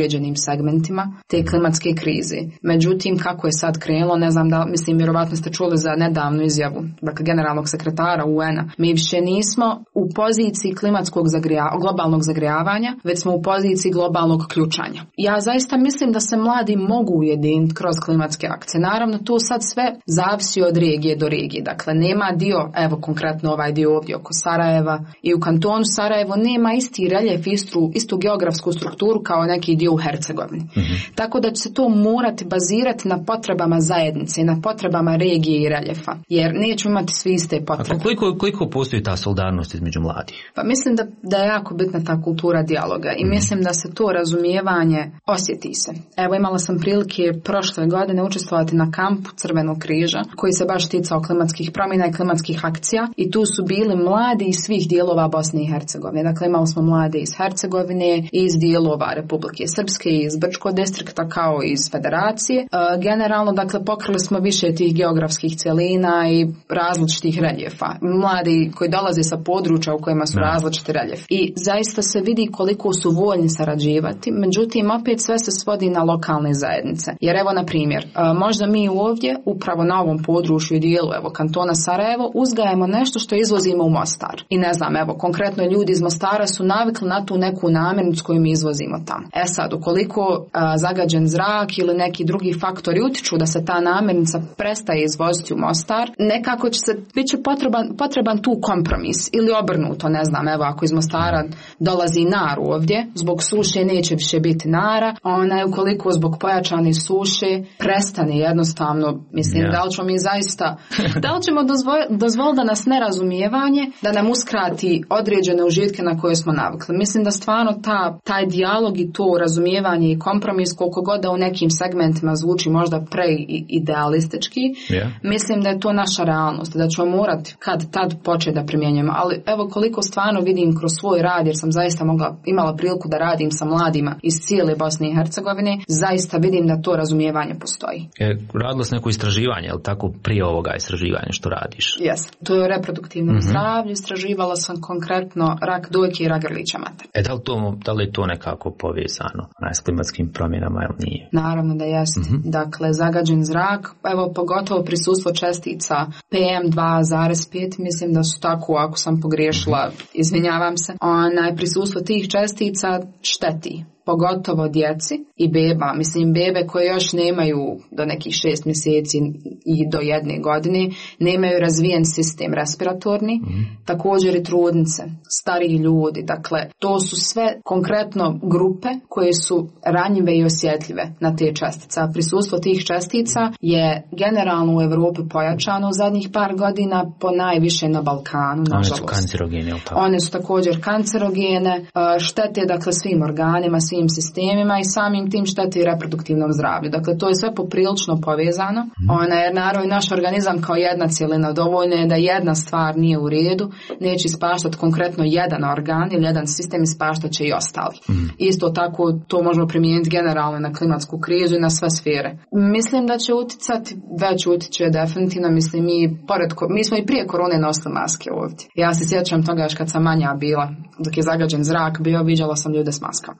segmentima te klimatske krize. Međutim, kako je sad krenulo, ne znam da, mislim, vjerovatno ste čuli za nedavnu izjavu, dakle, generalnog sekretara U N-a. Mi više nismo u poziciji klimatskog zagrija, globalnog zagrijavanja, već smo u poziciji globalnog ključanja. Ja zaista mislim da se mladi mogu ujediniti kroz klimatske akcije. Naravno, to sad sve zavisi od regije do regije. Dakle, nema dio, evo konkretno ovaj dio ovdje oko Sarajeva i u kantonu Sarajevo nema isti reljef, istu, istu geografsku strukturu kao neki dio u Hercegovini. Mm-hmm. Tako da će se to morati bazirati na potrebama zajednice, na potrebama regije i reljefa, jer nećemo imati svi iste potrebe. A koliko, koliko postoji ta solidarnost između mladih? Pa mislim da, da je jako bitna ta kultura dijaloga i mm-hmm. mislim da se to razumijevanje osjeti se. Evo, imala sam prilike prošle godine učestvovati na kampu Crvenog križa koji se baš ticao klimatskih promjena i klimatskih akcija i tu su bili mladi iz svih dijelova Bosne i Hercegovine. Dakle, imali smo mlade iz Hercegovine i iz dijelova Republike Srpske i iz Brčkog distrikta kao i iz Federacije. E, generalno, dakle, pokrili smo više tih geografskih cjelina i različitih reljefa. Mladi koji dolaze sa područja u kojima su no. različiti reljefi. I zaista se vidi koliko su voljni sarađivati, međutim, opet sve se svodi na lokalne zajednice. Jer evo, na primjer, e, možda mi ovdje, upravo na ovom području i dijelu, evo, kantona Sarajevo, uzgajamo nešto što izvozimo u Mostar. I ne znam, evo, konkretno ljudi iz Mostara su navikli na tu neku namirnicu koju mi izvozimo tamo. E sad, ukoliko a, zagađen zrak ili neki drugi faktori utiču da se ta namirnica prestaje izvoziti u Mostar, nekako će se, bit će potreban, potreban tu kompromis ili obrnuto, ne znam, evo, ako iz Mostara dolazi nar ovdje, zbog suše neće više biti nara, ona ukoliko zbog pojačane suše prestane jednostavno, mislim, yeah. da li ćemo mi zaista, da li ćemo dozvoliti dozvol da nas nerazumijevanje, da nam uskrati određene užitke na koje smo navikli. Mislim da stvarno ta, taj dijalog i to razumijevanje i kompromis, koliko god da u nekim segmentima zvuči možda preidealistički, yeah. mislim da je to naša realnost, da ćemo morati kad tad početi da primjenjujemo. Ali evo koliko stvarno vidim kroz svoj rad, jer sam zaista mogla, imala priliku da radim sa mladima iz cijele Bosne i Hercegovine, zaista vidim da to razumijevanje postoji. E, radilo se neko istraživanje, je li tako, prije ovoga istraživanja što radiš? Jes, to je o reproduktivnom mm-hmm. zdravlju, istraživala sam konkretno rak dojke i rak grlića matere. E, da li, to, da li je to nekako povezano s klimatskim promjenama ili nije? Naravno da jeste. Mm-hmm. Dakle, zagađen zrak, evo pogotovo prisustvo čestica P M dva zarez pet, mislim da su tako, ako sam pogriješila, mm-hmm. izvinjavam se, onaj prisustvo tih čestica šteti. Pogotovo djeci i beba, mislim bebe koje još nemaju do nekih šest mjeseci i do jedne godine, nemaju razvijen sistem respiratorni, mm. također i trudnice, stariji ljudi, dakle to su sve konkretno grupe koje su ranjive i osjetljive na te čestice. Prisustvo tih čestica je generalno u Europi pojačano u zadnjih par godina, po najviše na Balkanu, nažalost. One su kancerogene, ali tako? One su također kancerogene, štete dakle svim organima, svim sistemima i samim tim šteti reproduktivnom zdravlju. Dakle, to je sve poprilično povezano. Mm. Ona je naravno naš organizam kao jedna cjelina. Dovoljno je da jedna stvar nije u redu, neće ispaštati konkretno jedan organ ili jedan sistem, ispaštat će i ostali. Mm. Isto tako to možemo primijeniti generalno na klimatsku krizu i na sve sfere. Mislim da će uticati, već utiče definitivno, mislim mi, pored, mi smo i prije korone nosili maske ovdje. Ja se sjećam toga još kad sam manja bila, dok je zagađen zrak bio, viđala sam ljude s maskama.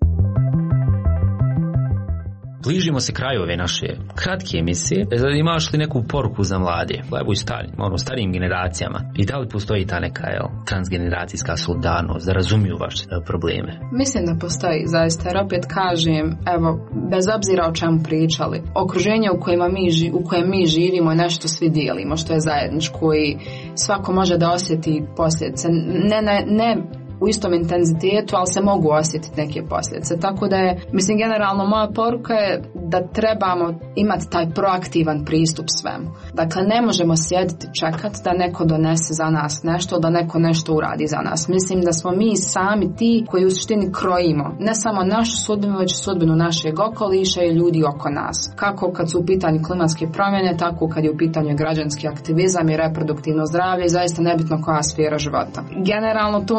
Bližimo se kraju ove naše kratke emisije. Imaš li neku poruku za mlade, gledaj starim, ono, starijim generacijama? I da li postoji ta neka jel, transgeneracijska solidarnost da razumiju vaše probleme? Mislim da postoji, zaista, jer opet kažem, evo, bez obzira o čemu pričali, okruženje u, kojima mi, u kojem mi živimo je nešto svi dijelimo, što je zajedničko i svako može da osjeti posljedice. Ne, ne, ne u istom intenzitetu, ali se mogu osjetiti neke posljedice. Tako da je, mislim, generalno moja poruka je da trebamo imati taj proaktivan pristup svemu. Dakle, ne možemo sjediti čekati da neko donese za nas nešto, da neko nešto uradi za nas. Mislim da smo mi sami ti koji u suštini krojimo ne samo našu sudbinu, već sudbinu našeg okoliša i ljudi oko nas. Kako kad su u pitanju klimatske promjene, tako kad je u pitanju građanski aktivizam i reproduktivno zdravlje, zaista nebitno koja sfera života. Generalno, tom se najviše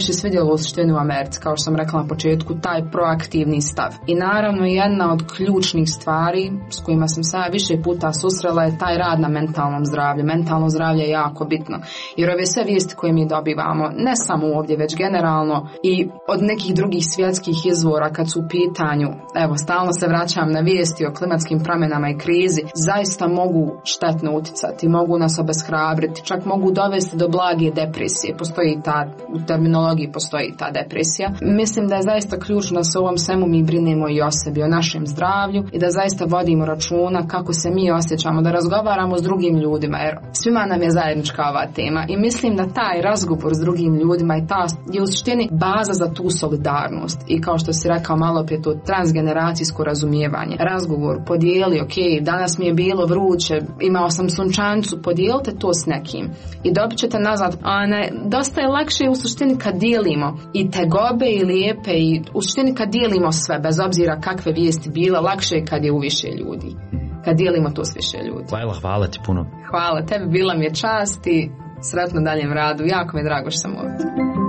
najviše svidjelo u suštini u Americi, kao što sam rekla na početku, taj proaktivni stav. I naravno jedna od ključnih stvari s kojima sam se više puta susrela je taj rad na mentalnom zdravlju. Mentalno zdravlje je jako bitno, jer ove sve vijesti koje mi dobivamo, ne samo ovdje, već generalno i od nekih drugih svjetskih izvora kad su u pitanju, evo, stalno se vraćam na vijesti o klimatskim promjenama i krizi, zaista mogu štetno uticati, mogu nas obeshrabriti, čak mogu dovesti do blage depresije. Postoji ta, u terminologiji postoji ta depresija. Mislim da je zaista ključno da se u ovom svemu mi brinemo i o sebi, o našem zdravlju i da zaista vodimo računa kako se mi osjećamo, da razgovaramo s drugim ljudima, jer svima nam je zajednička ova tema i mislim da taj razgovor s drugim ljudima i ta je u suštini baza za tu solidarnost i kao što si rekao malo prije, to transgeneracijsko razumijevanje. Razgovor, podijeli, ok, danas mi je bilo vruće, imao sam sunčancu, podijelite to s nekim i dobit ćete nazad. A ne, dosta je lakše u suštini kad dijelimo i tegobe i lijepe i u suštini kad dijelimo sve, bez obzira kakve vijesti bila, lakše je kad je u više ljudi. Kad dijelimo to s više ljudi. Lajla, hvala ti puno. Hvala tebi, bila mi je čast i sretno daljem radu. Jako mi je drago što sam ovdje.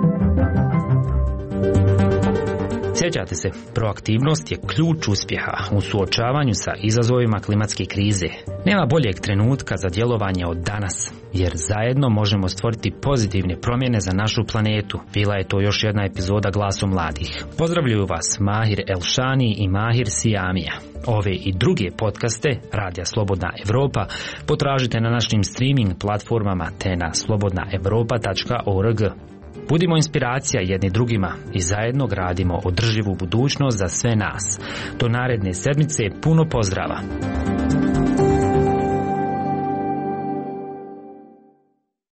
Sjećate se, proaktivnost je ključ uspjeha u suočavanju sa izazovima klimatske krize. Nema boljeg trenutka za djelovanje od danas, jer zajedno možemo stvoriti pozitivne promjene za našu planetu. Bila je to još jedna epizoda Glasu mladih. Pozdravljuju vas Mahir Elšani i Mahir Sijamija. Ove i druge podcaste Radija Slobodna Evropa potražite na našim streaming platformama te na slobodna evropa tačka org. Budimo inspiracija jedni drugima i zajedno gradimo održivu budućnost za sve nas. Do naredne sedmice puno pozdrava.